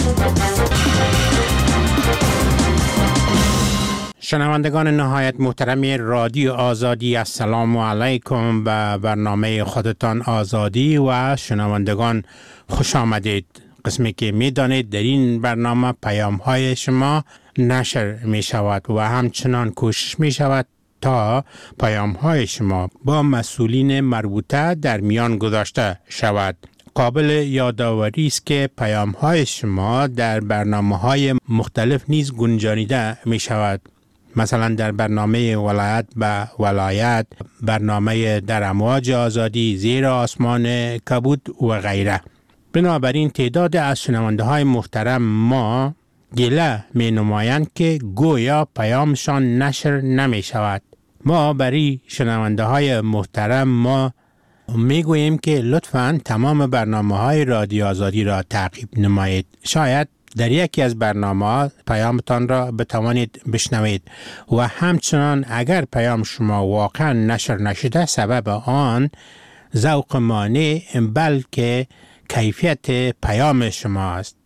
شنوندگان نهایت محترم رادیو آزادی، السلام علیکم. به برنامه خودتان آزادی و شنوندگان خوش آمدید. قسمی که می دانید در این برنامه پیام های شما نشر می شود و همچنان کوشش می شود تا پیام های شما با مسئولین مربوطه در میان گذاشته شود. قابل یادآوری است که پیام های شما در برنامه های مختلف نیز گنجانیده می شود. مثلا در برنامه ولایت به ولایت، برنامه در امواج آزادی، زیر آسمان کبود و غیره. بنابراین تعداد از شنونده های محترم ما گله می نمایند که گویا پیامشان نشر نمی شود. ما برای شنونده های محترم ما می گوییم که لطفاً تمام برنامه های رادیو آزادی را تعقیب نمایید. شاید در یکی از برنامه پیامتان را بتوانید بشنوید و همچنان اگر پیام شما واقعا نشر نشده سبب آن ذوق مانع بلکه کیفیت پیام شما است.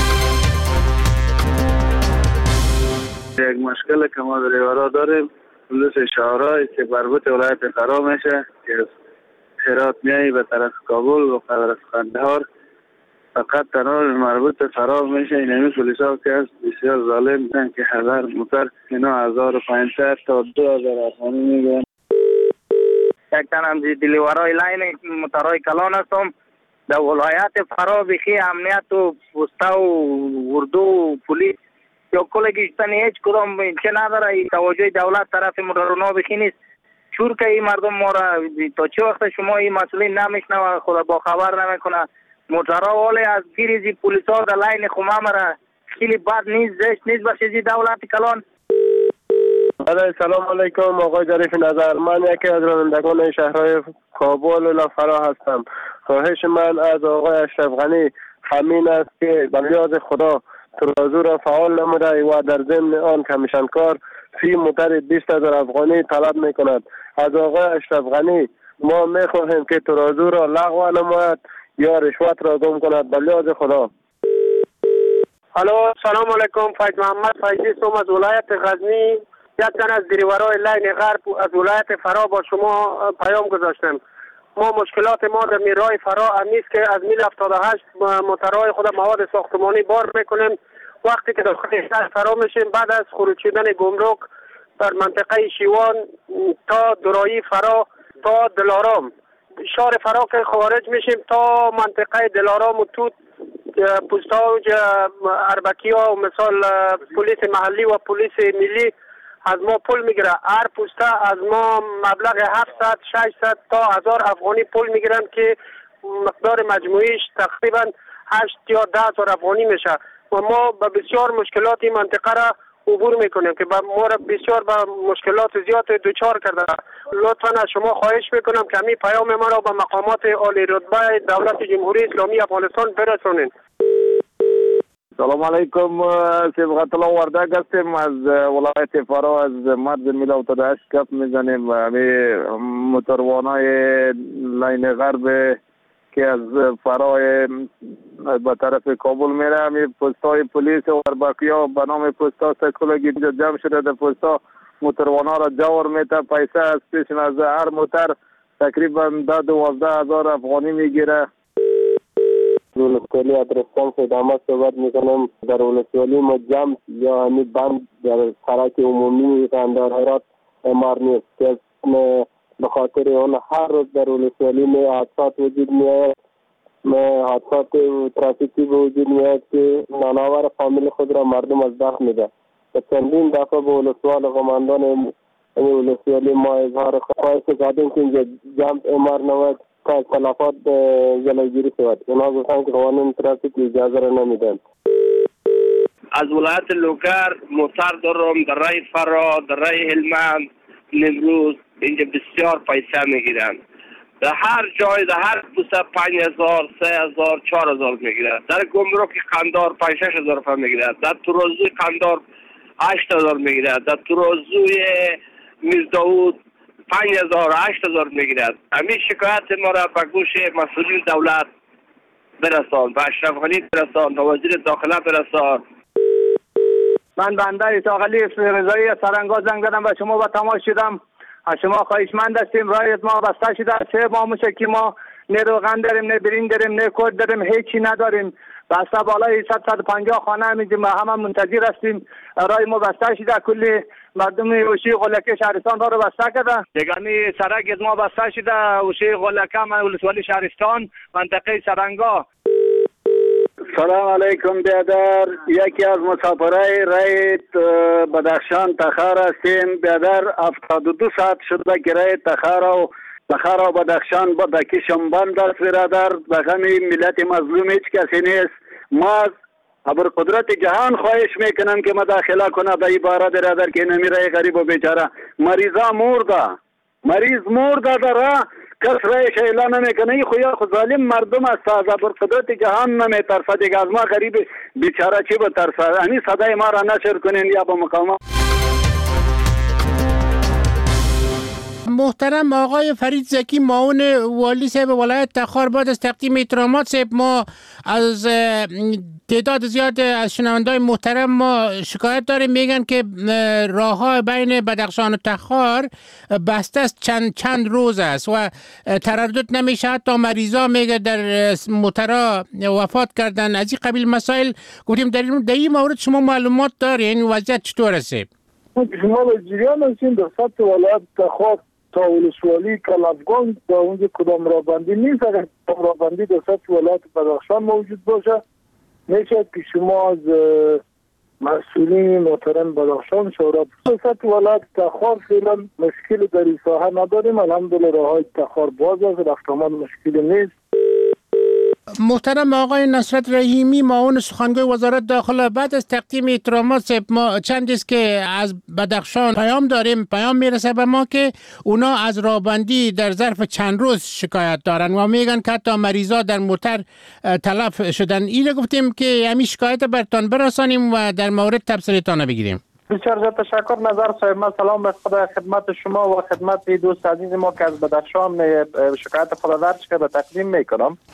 یک مشکل که ما در ایوارا داریم پلیس شهرهایی که مربوط ولایت فرا میشه که هرات میایی به طرف کابل و طرف قندهار فقط تنها مربوط فرا میشه. این همی پلیس ها که از بسیار ظالم میدن که هزار موتر اینا هزار و پانصد تا دو هزار افغانی میگن. یک تنم دیلیورای لاین موترهای کلان هستم در ولایت فرا بخی امنیت و پوسته و اردو و پولیس یا کل گشتنی هیچ کدام چه نداره. توجه دولت طرف مدرنا بخی نیست. چور که این مردم ما را تا چه وقت شما این مسئولین نمیشنوه خدا با خبر نمیکنه. موترها ولی از گیریزی پولیس ها در لاین خمام را خیلی بد نیست، زشت نیست باشیزی دولت کلان. سلام علیکم آقای ظریف نظر. من یکی از رانندگان شهرهای کابل و فرا هستم. خواهش من از آقای اشرف غنی همین است که به یاد خدا ترازو را فعال نموده و در ضمن آن کمیشنکار فی موتر بیست هزار افغانی طلب می کند. از آقای اشرف غنی ما می خواهیم که ترازو را لغو نماید یا رشوت را گم کند به یاد خدا. الو سلام علیکم. فیض محمد فیضی سوم از ولایت غزنی. یک تن از دریورای لین غرب از ولایت فرا با شما پیام گذاشتم. ما مشکلات ما در میرای فرا امیست که از میل هفتاد و هشت موترهای خود مواد ساختمانی بار میکنیم. وقتی که داخل شهر فرا میشیم بعد از خروج شدن گمرک در منطقه شیوان تا درایی فرا تا دلارام، شهر فرا که خارج میشیم تا منطقه دلارام و توت پوستاوج اربکی ها و مثال پلیس محلی و پلیس ملی از ما پول میگیره. هر پوسته از ما مبلغ هفتصد ششصد تا هزار افغانی پول میگیرن که مقدار مجموعیش تقریبا هشت یا ده هزار افغانی میشه و ما به بسیار مشکلات این منطقه را عبور میکنیم که ما را بسیار به مشکلات زیاد دوچار کرده. لطفا از شما خواهش میکنم که همین پیام ما را به مقامات عالی رتبه دولت جمهوری اسلامی افغانستان برسونین. سلام علیکم. صبغت الله وردک هستیم از ولایت فرا، از مرز میل هفتاد و هشت کف میزنیم. همین موتروانای لین غرب که از فرای به طرف کابل میره، همین پستای پلیس و اربکیا به نام پستا سکولگی اینجا جمع شده. در پستا موتروانا را جور میته، پیسه از پیش از هر موتر تقریبا ده دوازده هزار افغانی میگیره. ولسوالی ادرستان خدمات صحبت میکنم. در ولسوالی ما جمع یا همین بند در سرک عمومی قندار هرات امار نیست که به خاطر اون هر روز در ولسوالی می حادثات وجود میاد، حادثات ترافیکی به وجود میاد که ناناور فامیل خود را مردم از دست میده. چندین دفعه به ولسوال قماندان ولسوالی ما اظهار خواهش کردیم که اینجا جمع امار نوید که اختلافات جلوگیری شود. اونا گفتن که قوانین ترافیک اجازه را نمیدن. از ولایت لوگر موتر دارم در رای فرا، در رای هلمند، نمروز اینجا بسیار پیسه میگیرن. در هر جای در هر پوسته پنج هزار، سه هزار، چهار هزار میگیرن. در گمرک قندار پنج شش هزار روپیه میگیرن. در ترازوی قندار هشت هزار میگیرن. در ترازوی میز داوود پنج هزار، هشت هزار میگیرن. همین شکایت ما را به گوش مسئولین دولت برسان، به اشرف غنی برسان، به وزیر داخله برسان. من بنده اسحاقعلی رضایی از سرنگا زنگ زدم و شما با تماس شدم. از شما خواهشمند هستیم. رایت ما بسته شده. سه ماه میشه که ما نه روغن داریم، نه برین داریم، نه کود داریم، هیچی نداریم. بسته بالای صد صد و پنجاه خانه همیدیم و همه منتظر هستیم. رای ما بسته شده. کلی مردم اوشی غلکه شهرستان را رو بسته کرده. دیگه سرک از ما بسته شده. اوشی غلکه ولسوالی شهرستان منطقه سرنگا. سلام علیکم بیادر. یکی از مسافرای رای بدخشان تخار هستیم. بیادر هفتاد و دو ساعت شده که رای تخار و تخار و بدخشان با دکیشم بند است برادر. بخمی ملت مظلوم هیچ کسی نیست. ما ابر قدرت جهان خواهش میکنم که مداخله کنه به این باره برادر که نمیره غریب و بیچاره. مریضا مرده، مریض مرده داره، کس رایش اعلان نمیکنه. این خویا خود ظالم مردم است. از ابر قدرت جهان نمیترسه دیگه. از ما غریب بیچاره چی بترسه؟ همین صدای ما را نشر کنین یا به مقامات. محترم آقای فرید زکی معاون والی صاحب ولایت تخار، بعد از تقدیم احترامات صاحب ما از تعداد زیاد از شنوندای محترم ما شکایت داریم. میگن که راه های بین بدخشان و تخار بسته است، چند چند روز است و تردد نمیشه. حتی مریضا میگه در موترا وفات کردن. از این قبیل مسائل گفتیم در این در این مورد شما معلومات دارین؟ وضعیت چطور است؟ شما به جریان هستین در سطح ولایت تخار تا ولسوالی کلافگان تا اونجا کدام رابندی نیست. اگر کدام رابندی در سطح ولایت بدخشان موجود باشه میشه که شما از مسئولین محترم بدخشان شورا در سطح ولایت تخار فعلا مشکل در این ساحه نداریم. الحمدلله راههای تخار باز است، رفت آمد مشکلی نیست. محترم آقای نصرت رحیمی معاون سخنگوی وزارت داخله، بعد از تقدیم احترامات ما چند است که از بدخشان پیام داریم، پیام میرسه به ما که اونا از رابندی در ظرف چند روز شکایت دارن و میگن که حتی مریضا در موتر تلف شدن. اینو گفتیم که همین شکایت برتان برسانیم و در مورد تبصره‌تان بگیریم. بسیار زیاد تشکر. نظر صاحب من سلام به خدا خدمت شما و خدمت دوست عزیز ما که از بدخشان شکایت خود درج کرده تقدیم میکنم.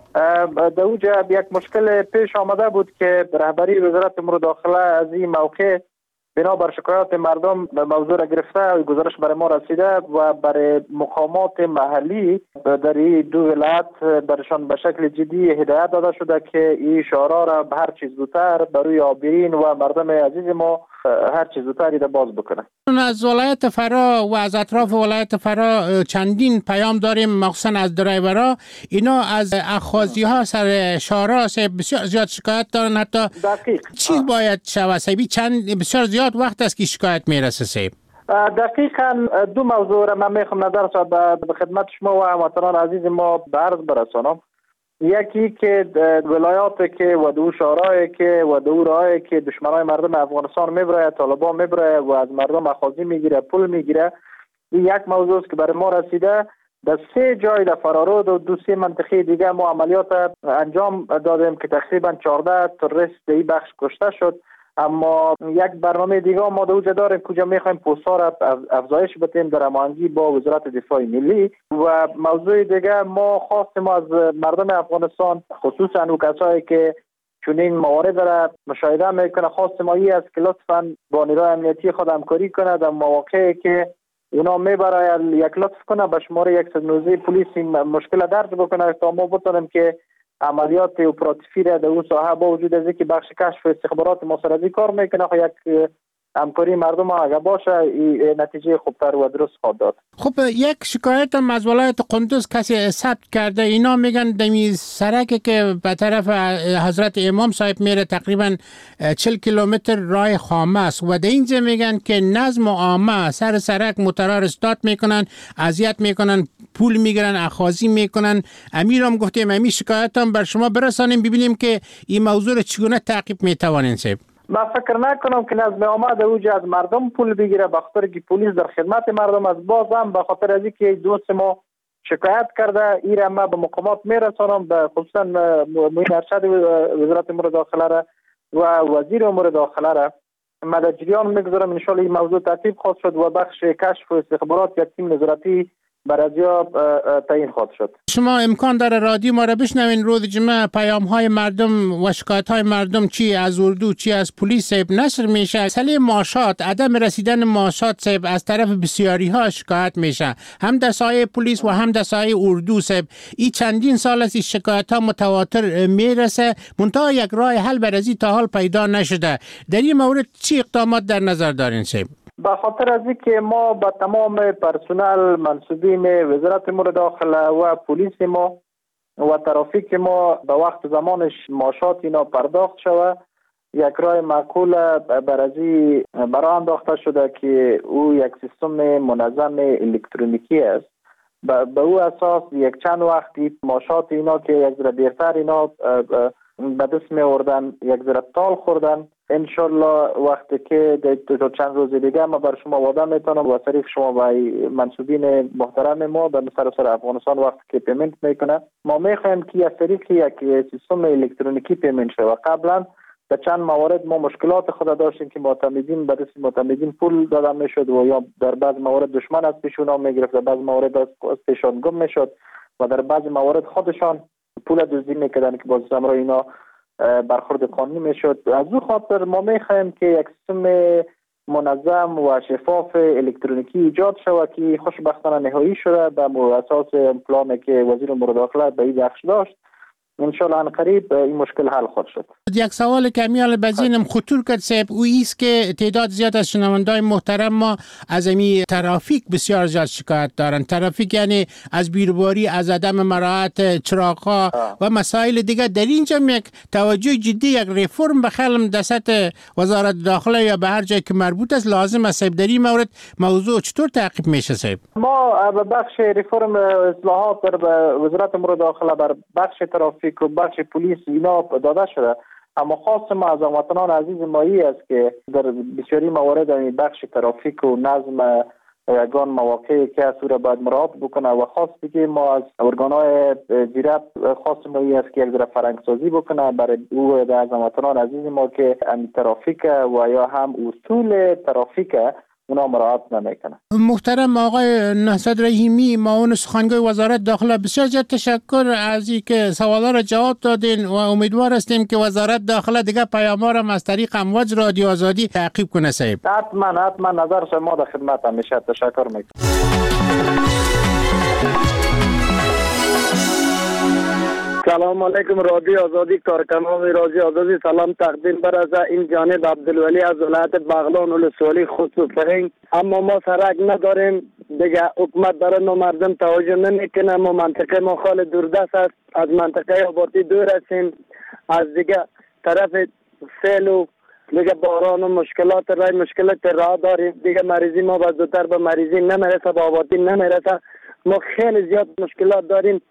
در اوجا یک مشکل پیش آمده بود که رهبری وزارت امور داخله از این موقع بنا بر شکایات مردم موضوع را گرفته و گزارش برای ما رسیده و برای مقامات محلی در این دو ولایت برشان به شکل جدی هدایت داده شده که این شعارها را به هر چیز زودتر برای آبرین و مردم عزیز ما هر چیز زودتر را باز بکنه. از ولایت فرا و از اطراف ولایت فرا چندین پیام داریم، مخصوصا از درایورها. اینا از اخاذی ها سر شعارها بسیار زیاد شکایت دارن. حتی دقیق چی آه. باید شود سیبی؟ چند بسیار زیاد وقت است که شکایت میرسه سیب. دقیقاً دو موضوع را من میخوام نظر به خدمت شما و هموطنان عزیز ما به عرض برسانم. یکی که ولایاتی که و دو شهرهایی که و دو راهایی که دشمنای مردم افغانستان میبره، طالبان میبره و از مردم اخاذی میگیره، پول میگیره، این یک موضوع است که برای ما رسیده. در سه جای در فرارود و دو سه منطقه دیگه ما عملیات انجام دادیم که تقریبا چهارده تروریست در این بخش کشته شد. اما یک برنامه دیگه ما در اوجا داریم کجا میخوایم پوستا را افزایش بدیم در هماهنگی با وزارت دفاع ملی. و موضوع دیگه ما خواستیم از مردم افغانستان، خصوصا اون کسایی که چنین موارد را مشاهده میکنه، خواستیم ای است که لطفاً با نیروی امنیتی خود همکاری کنه در مواقعی که اونا میبره یک لطف کنه به شماره صد و نوزده پلیس مشکل درج بکنه تا ما بتونیم که عملیات اپراتیفی را در اون ساحه با وجود از اینکه بخش کشف و استخبارات ما سر از این کار میکنه، خب یک همکاری مردم اگه باشه این نتیجه خوبتر و درست خواهد داد. خب یک شکایت هم از ولایت قندوز کسی ثبت کرده. اینا میگن دمی سرکی که به طرف حضرت امام صاحب میره تقریبا چهل کیلومتر راه خامه است و در اینجا میگن که نظم و عامه سر سرک موترها استارت میکنن، اذیت میکنن، پول میگیرن، اخاذی میکنن. امیرم گفتیم امی شکایت هم بر شما برسانیم ببینیم که این موضوع رو چگونه تعقیب میتوانین صاحب. من فکر نکنم که نظم آمد اوج از مردم پول بگیره، به خاطر که پلیس در خدمت مردم از باز هم به خاطر از اینکه دوست ما شکایت کرده ایره ما به مقامات میرسانم، به خصوصا معین ارشد وزارت امور داخله را و وزیر امور داخله را ما در جریان میگذارم. ان شاء الله این موضوع تعقیب خواهد شد و بخش کشف و استخبارات یک تیم نظارتی برای تعیین خواهد شد. شما امکان داره رادیو ما را بشنوین روز جمعه پیام های مردم و شکایت های مردم چی از اردو چی از پلیس نشر میشه. مسئله معاشات، عدم رسیدن معاشات از طرف بسیاری ها شکایت میشه، هم در سایه پلیس و هم در سایه اردو. این چندین سال است شکایت ها متواتر میرسه، منتها یک راه حل بر ازی تا حال پیدا نشده. در این مورد چی اقدامات در نظر دارین صاحب؟ به خاطر از اینکه ما با تمام پرسنل منصوبین وزارت امور داخله و پلیس ما و ترافیک ما به وقت زمانش معاشات اینا پرداخت شده، یک راه معقول برازی برای انداخته شده که او یک سیستم منظم الکترونیکی است. به او اساس یک چند وقتی معاشات اینا که یک ذره دیرتر اینا به دست می آوردن یک ذره تال خوردن. انشالله وقتی که در چند روز دیگه ما بر شما وعده میتونم و طریق شما و منصوبین محترم ما به سراسر افغانستان وقتی که پیمنت میکنه ما میخوایم که از طریق یک سیستم الکترونیکی پیمنت شه. و قبلا در چند موارد ما مشکلات خود داشتیم که معتمدین به دست معتمدین پول داده میشد و یا در بعض موارد دشمن از پیشون میگرفت، در بعض موارد از پیشون گم میشد و در بعض موارد خودشان پول دزدی میکردن که باز امر اینا برخورد قانونی میشد. از او خاطر ما میخوایم که یک سیستم منظم و شفاف الکترونیکی ایجاد شود که خوشبختانه نهایی شده به اساس پلانی که وزیر امور داخله به این بخش داشت. انشالله ان قریب این مشکل حل خواهد شد. یک سوال که میال بزینم خطور کرد صاحب، او ایست که تعداد زیاد از شنوندای محترم ما از امی ترافیک بسیار زیاد شکایت دارن. ترافیک یعنی از بیروباری، از عدم مراعات چراغ‌ها و مسائل دیگه. در اینجا یک توجه جدی، یک ریفرم بخلم دست وزارت داخله یا به هر جای که مربوط است لازم است صاحب. در این مورد موضوع چطور تعقیب میشه صاحب؟ ما به بخش ریفرم اصلاحات در وزارت امور داخله بر بخش ترافیک و بخش پلیس اینا داده شده، اما خاص ما از وطنان عزیز مایی است که در بسیاری موارد این بخش ترافیک و نظم یگان مواقعی که از را باید مراعات بکنه و خاص دیگه ما از ارگانهای زیرت خاص مایی است که یک ذره فرهنگسازی بکنه برای او از وطنان عزیز ما که این ترافیک و یا هم اصول ترافیک اونا مراعات نمیکنه. محترم آقای نهضت رحیمی، معاون سخنگوی وزارت داخله، بسیار زیاد تشکر از اینکه سوالا را جواب دادین و امیدوار هستیم که وزارت داخله دیگه پیام‌ها را از طریق امواج رادیو آزادی تعقیب کنه. صاحب حتما حتما نظر شما در خدمت همیشه. تشکر میکنم. سلام علیکم رادیو آزادی، کارکنان رادیو آزادی سلام تقدیم بر از این جانب عبدالولی از ولایت بغلان ولسوالی خصوص فرنگ. اما ما سرک نداریم دیگه، حکومت برای ما مردم توجه نمیکنه. ما منطقه ما خال دوردست است، از منطقه آبادی دور هستیم، از دیگه طرف سیل و دیگه باران و مشکلات رای مشکلات راه داریم دیگه. مریضی ما با زودتر به مریضی نمیرسه، با آبادی نمیرسه. ما خیلی زیاد مشکلات داریم.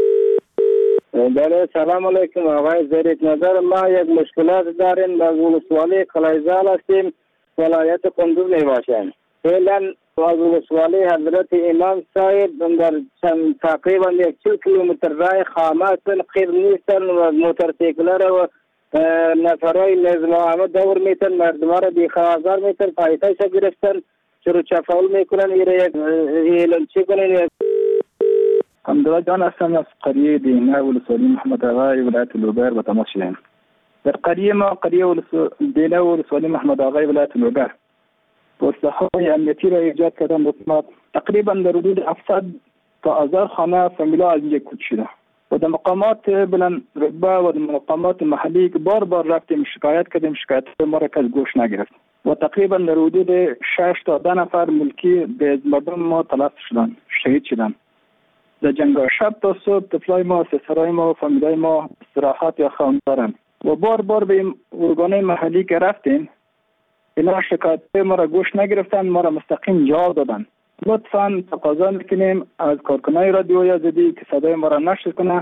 بله سلام علیکم آقای زریت نظر. ما یک مشکلات داریم، از ولسوالی قلعه‌زال هستیم، ولایت قندوز میباشیم. فعلا از ولسوالی حضرت امام صاحب در تقریبا یک چل کیلومتر راه خامه هستن، خیر نیستن و موتورسیکلر و نفرهای نظم آمد دور میتن، مردم را بیخوازار میتن، پایتایش گرفتن، شروع چفاول میکنن. ایره یک ایلن چی کنین؟ حمدالله جان هستم از قریه دینه ولسوالی محمد آقای ولایت لوگر به تماس شدیم. در قریه ما قریه دینه ولسوالی محمد آقای ولایت لوگر پرسه‌های امنیتی را ایجاد کردن حکومت. تقریبا در حدود هفتصد تا هزار خانه فامیلا از اینجا کوچ شده و در مقامات بلند رتبه و در مقامات محلی که بار بار رفتیم شکایت کردیم، شکایت ما را کس گوش نگرفت و تقریبا در حدود شش تا ده نفر ملکی به مردم ما تلف شدن، شهید شدن. در جنگ شب تا صبح طفلای ما، سسرای ما و فامیلای ما استراحت یا خواب دارن و بار بار به این ارگانهای محلی که رفتیم اینا شکایت ما را گوش نگرفتن، ما را مستقیم جواب دادن. لطفاً تقاضا میکنیم از کارکنای رادیوی آزادی که صدای ما را نشر کنه.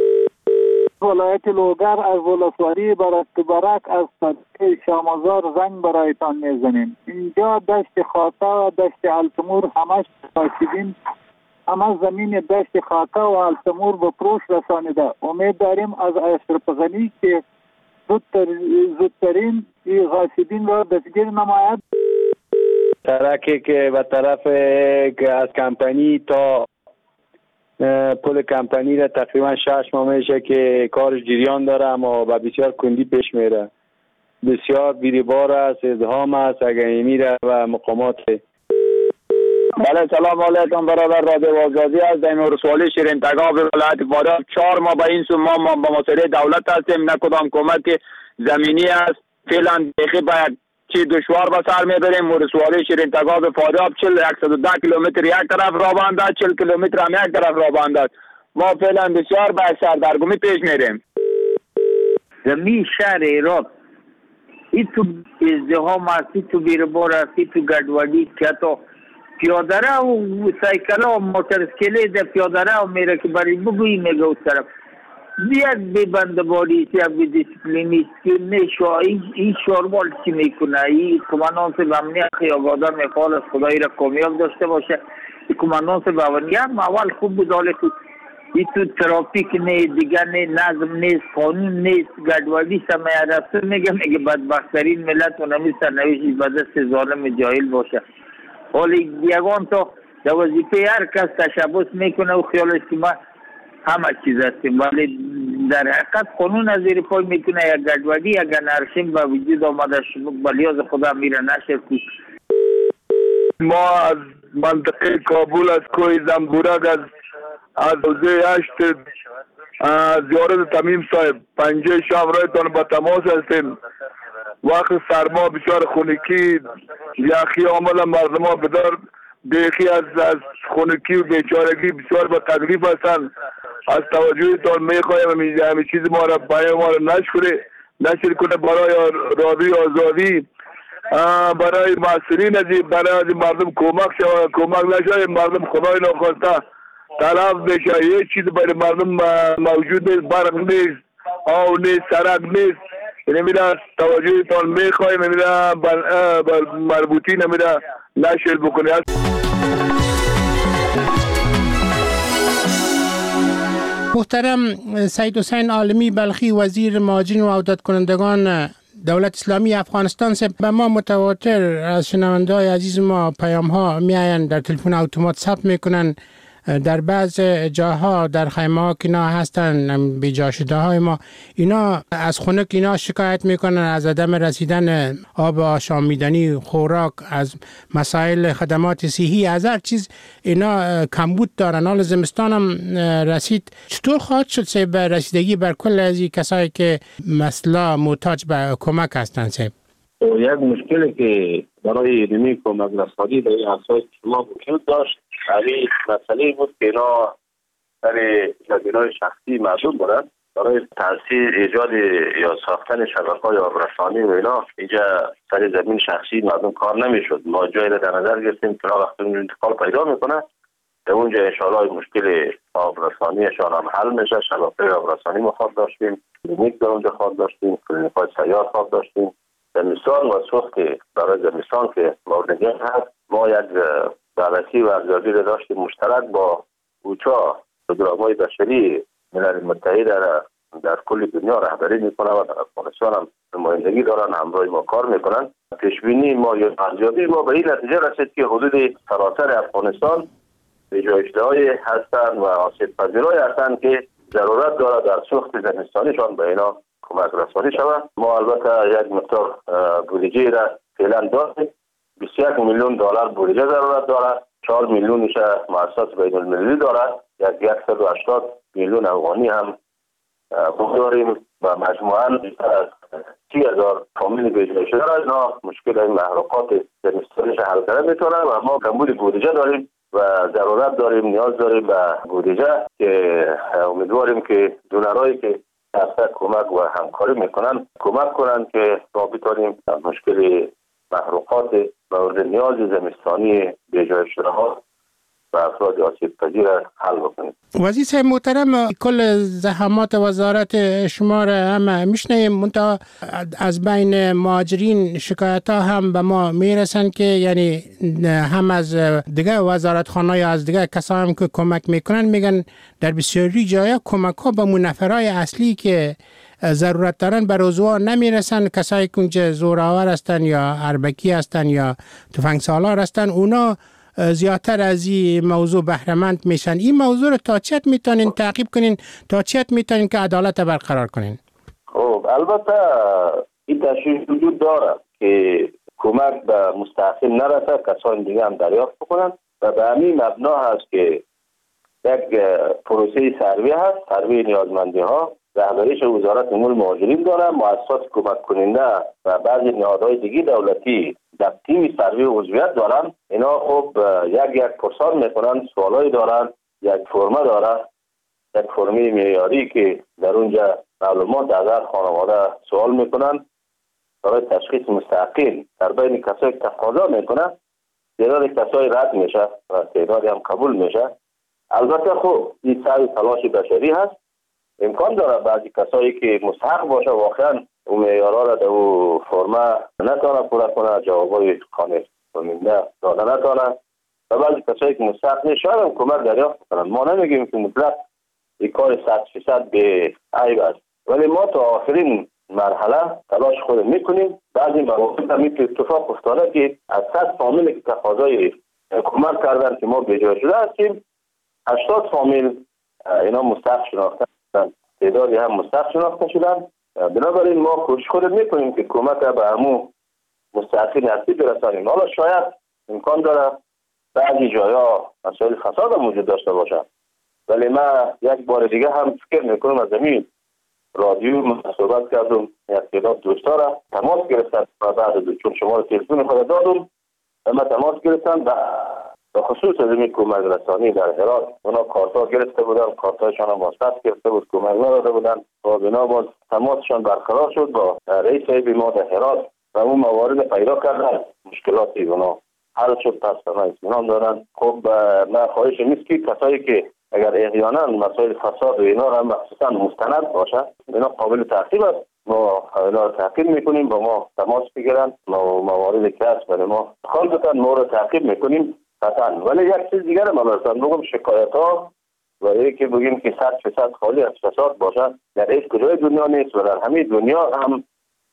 ولایت لوگر از ولسوالی برات برک از منطقه شامازار زنگ برایتان میزنیم. اینجا دشت خاطه و دشت التمور همش تاشیدین، همه زمین دشت خاطه و التمور به فروش رسانیده. امید داریم از اشرف غنی که زودتر زودترین غاصبین را دستگیر نماید. سرکی که به طرف که از کمپانی تا پل کمپانی را تقریبا شش ماه میشه که کارش جریان داره اما با بسیار کندی پیش میره. بسیار بیریبار است، ازدحام است، اگه میره و مقامات. بله سلام علیکم برادر رادیو آزادی از دیم ولسوالی شیرین تگاب ولایت فاریاب. چهار ماه با این سو ما, ما با مسئله دولت هستیم، نه کدام کمک زمینی است. فعلا دقیقی باید چی دشوار به سر میبریم. ولسوالی شیرین تگاب فاریاب چل صد و ده کیلومتر یک طرف راه بنده، چل کیلومتر هم یک طرف راه بنده. ما فعلا بسیار به سردرگمی پیش میریم. زمین شهر ایران ای تو ازدحام است، ای تو بیربار است، ای تو گډوډي که تو پیادره و سایکل و موتورسیکل ده پیادره و میره که برای بگویی میگه اون طرف بیاد به بندباری است، به دیسپلینی است که نشو این شوروال چی میکنه. این کمانانس بامنی خیابادا میخواد از خدایی را کامیاب داشته باشه. این کمانانس بامنی هم اول خوب بود، حال خوب این تو ترافیک نه دیگه نه، نظم نیست، قانون نیست، گډوډي سمه رسول میگه میگه بدبخترین ملت و نمی سرنوشت به دست ظالم جاهل باشه. حالی یگان تا در وظیفه هر کس تشبس میکنه و خیالش که ما همه چیز هستیم، ولی در حقیقت قانون از زیر پای میکنه. یک گډوډي اگر نرشیم به وجود آمده به لیاز خدا میره نشر کود. ما از منطقه کابل از کوی زنبورک از از حوزه هشت زیارت تمیم صاحب پنجه شام رایتان با تماس هستیم. وقت سرما بسیار خونکی یخی عامل مردم ها بدار دیخی از از خونکی و بیچارگی بسیار به تکلیف هستند. از توجهتان میخوایم همین چیز ما را بیان ما را نشکره نشر کنه برای رادیو آزادی، برای مسئولین از برای مردم کمک شود. کمک نشود مردم خدای ناخواسته طرف بشه. یه چیز برای مردم موجود نیست، برق نیست، آب نیست، سرک نیست. نمیده توجهتان میخوایم نمیده مربوطی نمیده نشر بکنه. محترم سید حسین عالمی بلخی وزیر مهاجرین و عودت کنندگان دولت اسلامی افغانستان سے به ما متواتر از شنونده های عزیز ما پیام ها می آیند، در تلفن اتومات ثبت میکنن. در بعض جاها در خیمه ها که اینا هستن بیجا شده های ما، اینا از خنک اینا شکایت میکنن از عدم رسیدن آب آشامیدنی، خوراک، از مسائل خدمات صحی، از هر چیز اینا کمبود دارن. حال زمستان هم رسید، چطور خواهد شد سه به رسیدگی بر کل از این کسایی که مثلا محتاج به کمک هستن؟ سه یک مشکلی که برای علمی کمک رسانی به این اساس شما وجود داشت، همین مسئله بود که اینا در جزیره‌های شخصی معلوم بودن برای تأثیر ایجاد یا ساختن شبکه‌های آبرسانی و اینا اینجا سر زمین شخصی مردم کار نمیشد. ما جایی را در نظر گرفتیم که وقتی اون انتقال پیدا میکنه در اونجا انشاءالله مشکل آبرسانیشان هم حل میشه. شبکه آبرسانی ما خواب داشتیم، کلینیک در اونجا خواب داشتیم، کلینیک‌های سیار خواب داشتیم. زمستان و سوخت برای زمستان که مورد نیاز هست، ما یک بررسی و ارزیابی را داشتیم مشترک با اوچا، پروگرام‌های بشری ملل متحد در در کل دنیا رهبری میکنه و در افغانستان هم نمایندگی دارن، همراه ما کار میکنن. پیشبینی ما یا ارزیابی ما به این نتیجه رسید که حدود سراسر افغانستان بی‌جایش‌ده‌های هستند و آسیب پذیرای هستند که ضرورت داره در سوخت زمستانیشان به اینا کمک رسانی شود. ما البته یک مقدار بودجه را فعلا داریم، بیست و یک میلیون دلار بودجه ضرورت دارد، چهار میلیونش مؤسسات بین المللی دارد، یک صد و هشتاد میلیون افغانی هم داریم و مجموعاً بیشتر از سی هزار فامیل بیجا شده را اینا مشکل این محروقات زمستانیش حل کرده میتونه و ما کمبود بودجه داریم و ضرورت داریم، نیاز داریم به بودجه که امیدواریم که دونرایی که دسته کمک و همکاری میکنن کمک کنن که ما بتونیم مشکل محروقات مورد نیاز زمستانی بیجای شده ها و افراد آسیب پذیر حل بکنیم. وزیر صاحب محترم، کل زحمات وزارت شما را هم میشنیم، منتها از بین مهاجرین شکایت ها هم به ما میرسن که یعنی هم از دیگه وزارتخانه یا از دیگه کسا هم که کمک میکنن میگن در بسیاری جایا کمک ها به منفرهای اصلی که ضرورت دارن بر عضوها نمیرسن. کسایی که اونجا زورآور هستن یا اربکی هستن یا تفنگ سالار هستن، اونا زیادتر از این موضوع بهره‌مند میشن. این موضوع رو تا چت میتونین تعقیب کنین، تا چت میتونین که عدالت برقرار کنین؟ خب البته این تشریح وجود داره که کمک به مستحقین نرسه، کسان دیگه هم دریافت بکنن و به همین مبنا هست که یک پروسه سروی هست، سروی نیازمندی ها، رهبریش وزارت امور مهاجرین داره، مؤسسات کمک کننده و بعضی نهادهای دیگه دولتی در تیم سروی عضویت دارن. اینا خب یک یک پرسان میکنن، سوالایی دارن، یک فرمه داره، یک فرمه معیاری که در اونجا معلومات از هر خانواده سوال میکنن برای تشخیص مستحقین. در بین کسایی که تقاضا میکنن تعداد کسایی رد میشه و تعدادی هم قبول میشه. البته خب این سعی تلاش بشری هست، امکان داره بعضی کسایی که مستحق باشه واقعا اون معیارها را در اون فرمه نتونه پورا کنه، جوابای خانه کننده داده نتونه و بعضی کسایی که مستحق نیست شاید هم کمک دریافت کنن. ما نمیگیم که مطلق این کار صد فیصد به عیب است، ولی ما تا آخرین مرحله تلاش خود میکنیم. بعضی مواقع هم که اتفاق افتاده که از صد فامیل که تقاضای کمک کردن که ما بیجا شده هستیم، هشتاد فامیل اینا مستحق شناخته شدن، تعدادی هم مستحق شناخته شدن. بنابراین ما کوشش خود میکنیم که کمک به همو مستحقین اصلی برسانیم. حالا شاید امکان داره بعضی جایا مسائل فساد هم وجود داشته باشه، ولی من یک بار دیگه هم فکر میکنم از زمین رادیو من صحبت کردم، یک تعداد دوستا را تماس گرفتن و بعد چون شما رو تلفن خود دادم و من تماس گرفتن و به خصوص از این کمک رسانی در هرات اونا کارتا گرفته بودن، کارتایشان هم واسطه گرفته بود، کمک نداده بودن و بنابراین تماسشان برقرار شد با رئیس صاحب ما در هرات و اون موارد پیدا کردن، مشکلاتی اونا حل شد، پس اونا اطمینان دارن. خب من خواهش نیست که کسایی که اگر احیانا مسائل فساد و اینا هم مخصوصا مستند باشه اینا قابل تعقیب است، ما اینا رو تعقیب میکنیم، با ما تماس بگیرن، ما موارد که هست برای ما خال بتن ما رو تعقیب میکنیم قطعا. ولی یک چیز دیگر هم برسن بگم شکایت ها و یکی بگیم که صد فیصد خالی از فساد باشه در هیچ کجای دنیا نیست و در همه دنیا هم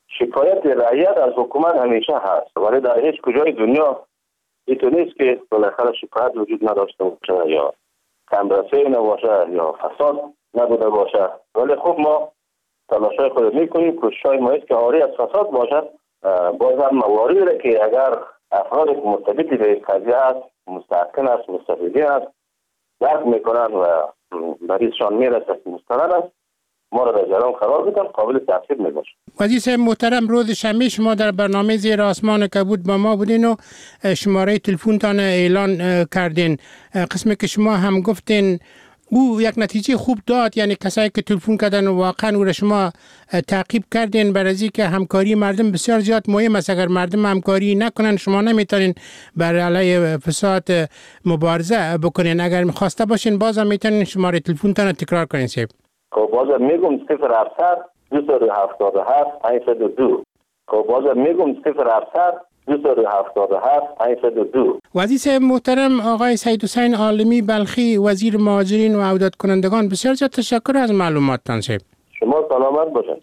شکایت رعیت از حکومت همیشه هست، ولی در هیچ کجای دنیا اینطور نیست که بالاخره شکایت وجود نداشته باشه یا کمرسی نباشه یا فساد نبوده باشه. ولی خب ما تلاشای خود میکنیم، کوششای ما است که آری از فساد باشد. بازم مواردی را که اگر افرادی که مرتبط به قضیه است، مستحقین است، مستفیدین است، درک میکنن و مریضشان میرسه که مستند است، ما را در جریان قرار بدن، قابل تفسیر میباشه. وزیر صاحب محترم، روز شنبه شما در برنامه زیر آسمان کبود با ما بودین و شماره تلفنتان اعلان کردین. قسمی که شما هم گفتین او یک نتیجه خوب داد، یعنی کسایی که تلفن کردن و واقعا او را شما تعقیب کردین برای از که همکاری مردم بسیار زیاد مهم است. اگر مردم همکاری نکنن شما نمیتونین بر علیه فساد مبارزه بکنین. اگر میخواسته باشین بازم میتونین شماره تلفنتان تکرار کنین صاحب. خب بازم میگم صفر هفتصد دویست و هفتاد و هفت پانصد و دو. خب بازم میگم صفر هفتصد دویست و هفتاد و هفت پانصد و دو. وزیر صاحب محترم آقای سید حسین عالمی بلخی، وزیر مهاجرین و عودت کنندگان، بسیار زیاد تشکر از معلوماتتان صاحب. شما سلامت باشید.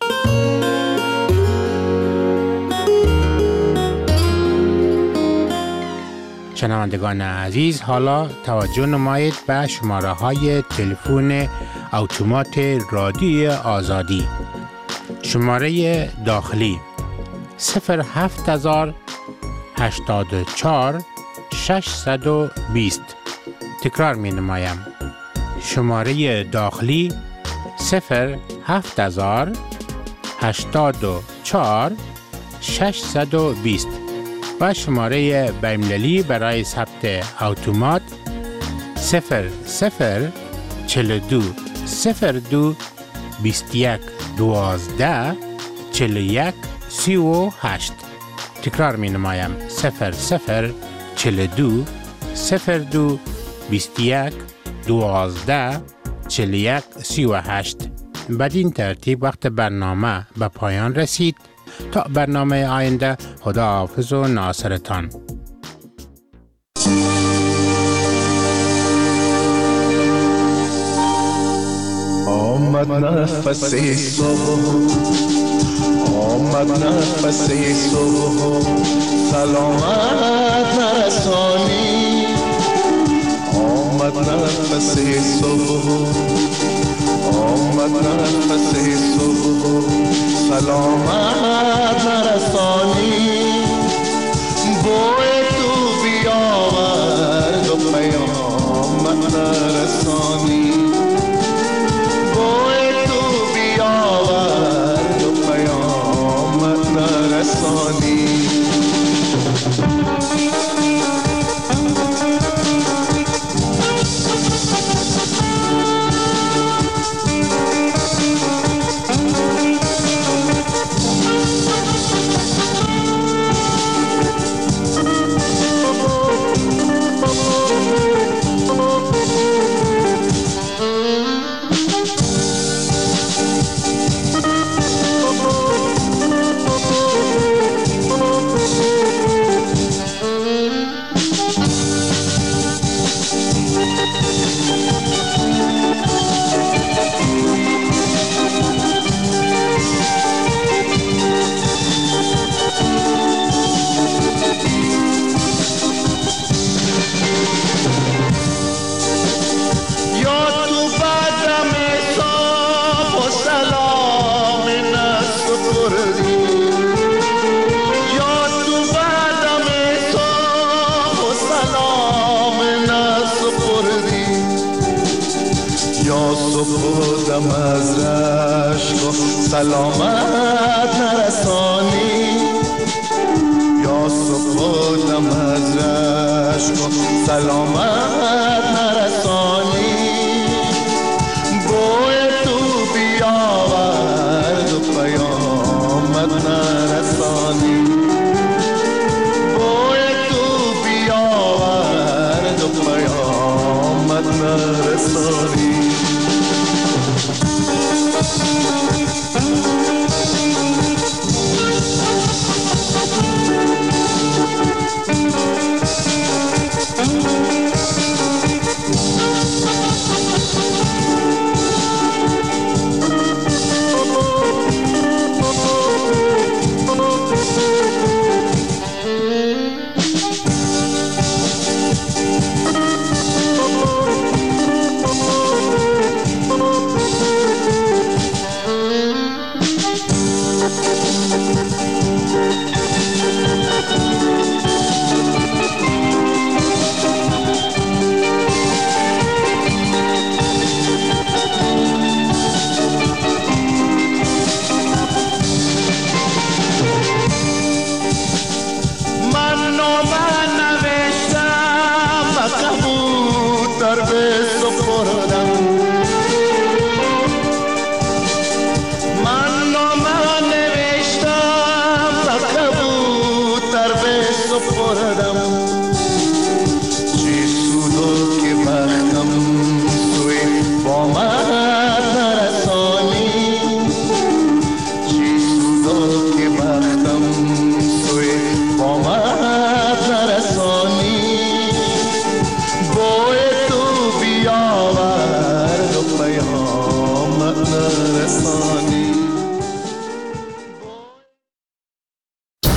شنوندگان عزیز، حالا توجه نمایید به شماره های تلفن اتومات رادیو آزادی. شماره داخلی صفر هفت هزار هشتاد و چهار ششصد و بیست. تکرار می نمایم. شماره داخلی صفر هفت هزار هشتاد و چهار ششصد و بیست و شماره بین‌المللی برای ثبت اتومات صفر صفر چهل و دو صفر دو بیست و یک دوازده چهل و یک سی و هشت. تکرار می نمایم. صفر صفر چهل و دو صفر دو بیست و یک دوازده چهل و یک سی و هشت. بدین ترتیب وقت برنامه به پایان رسید. تا برنامه آینده، خداحافظ و ناصرتان. آمد نفس صبح، آمد نفس صبح، سلامت نرسانی. آمد نفس صبح، آمد نفس صبح، سلامت نرسانی. بوی تو بیاورد و پیامت نرسانی. بوی تو بیاورد و پیامت نرسانی. خودم از رشق و سلامت نرسانی. یا خودم از رشق و سلامت نرسانی. بوی تو بیاورد و پیامت نرسانی. بوی تو بیاورد و پیامت نرسانی. سپردم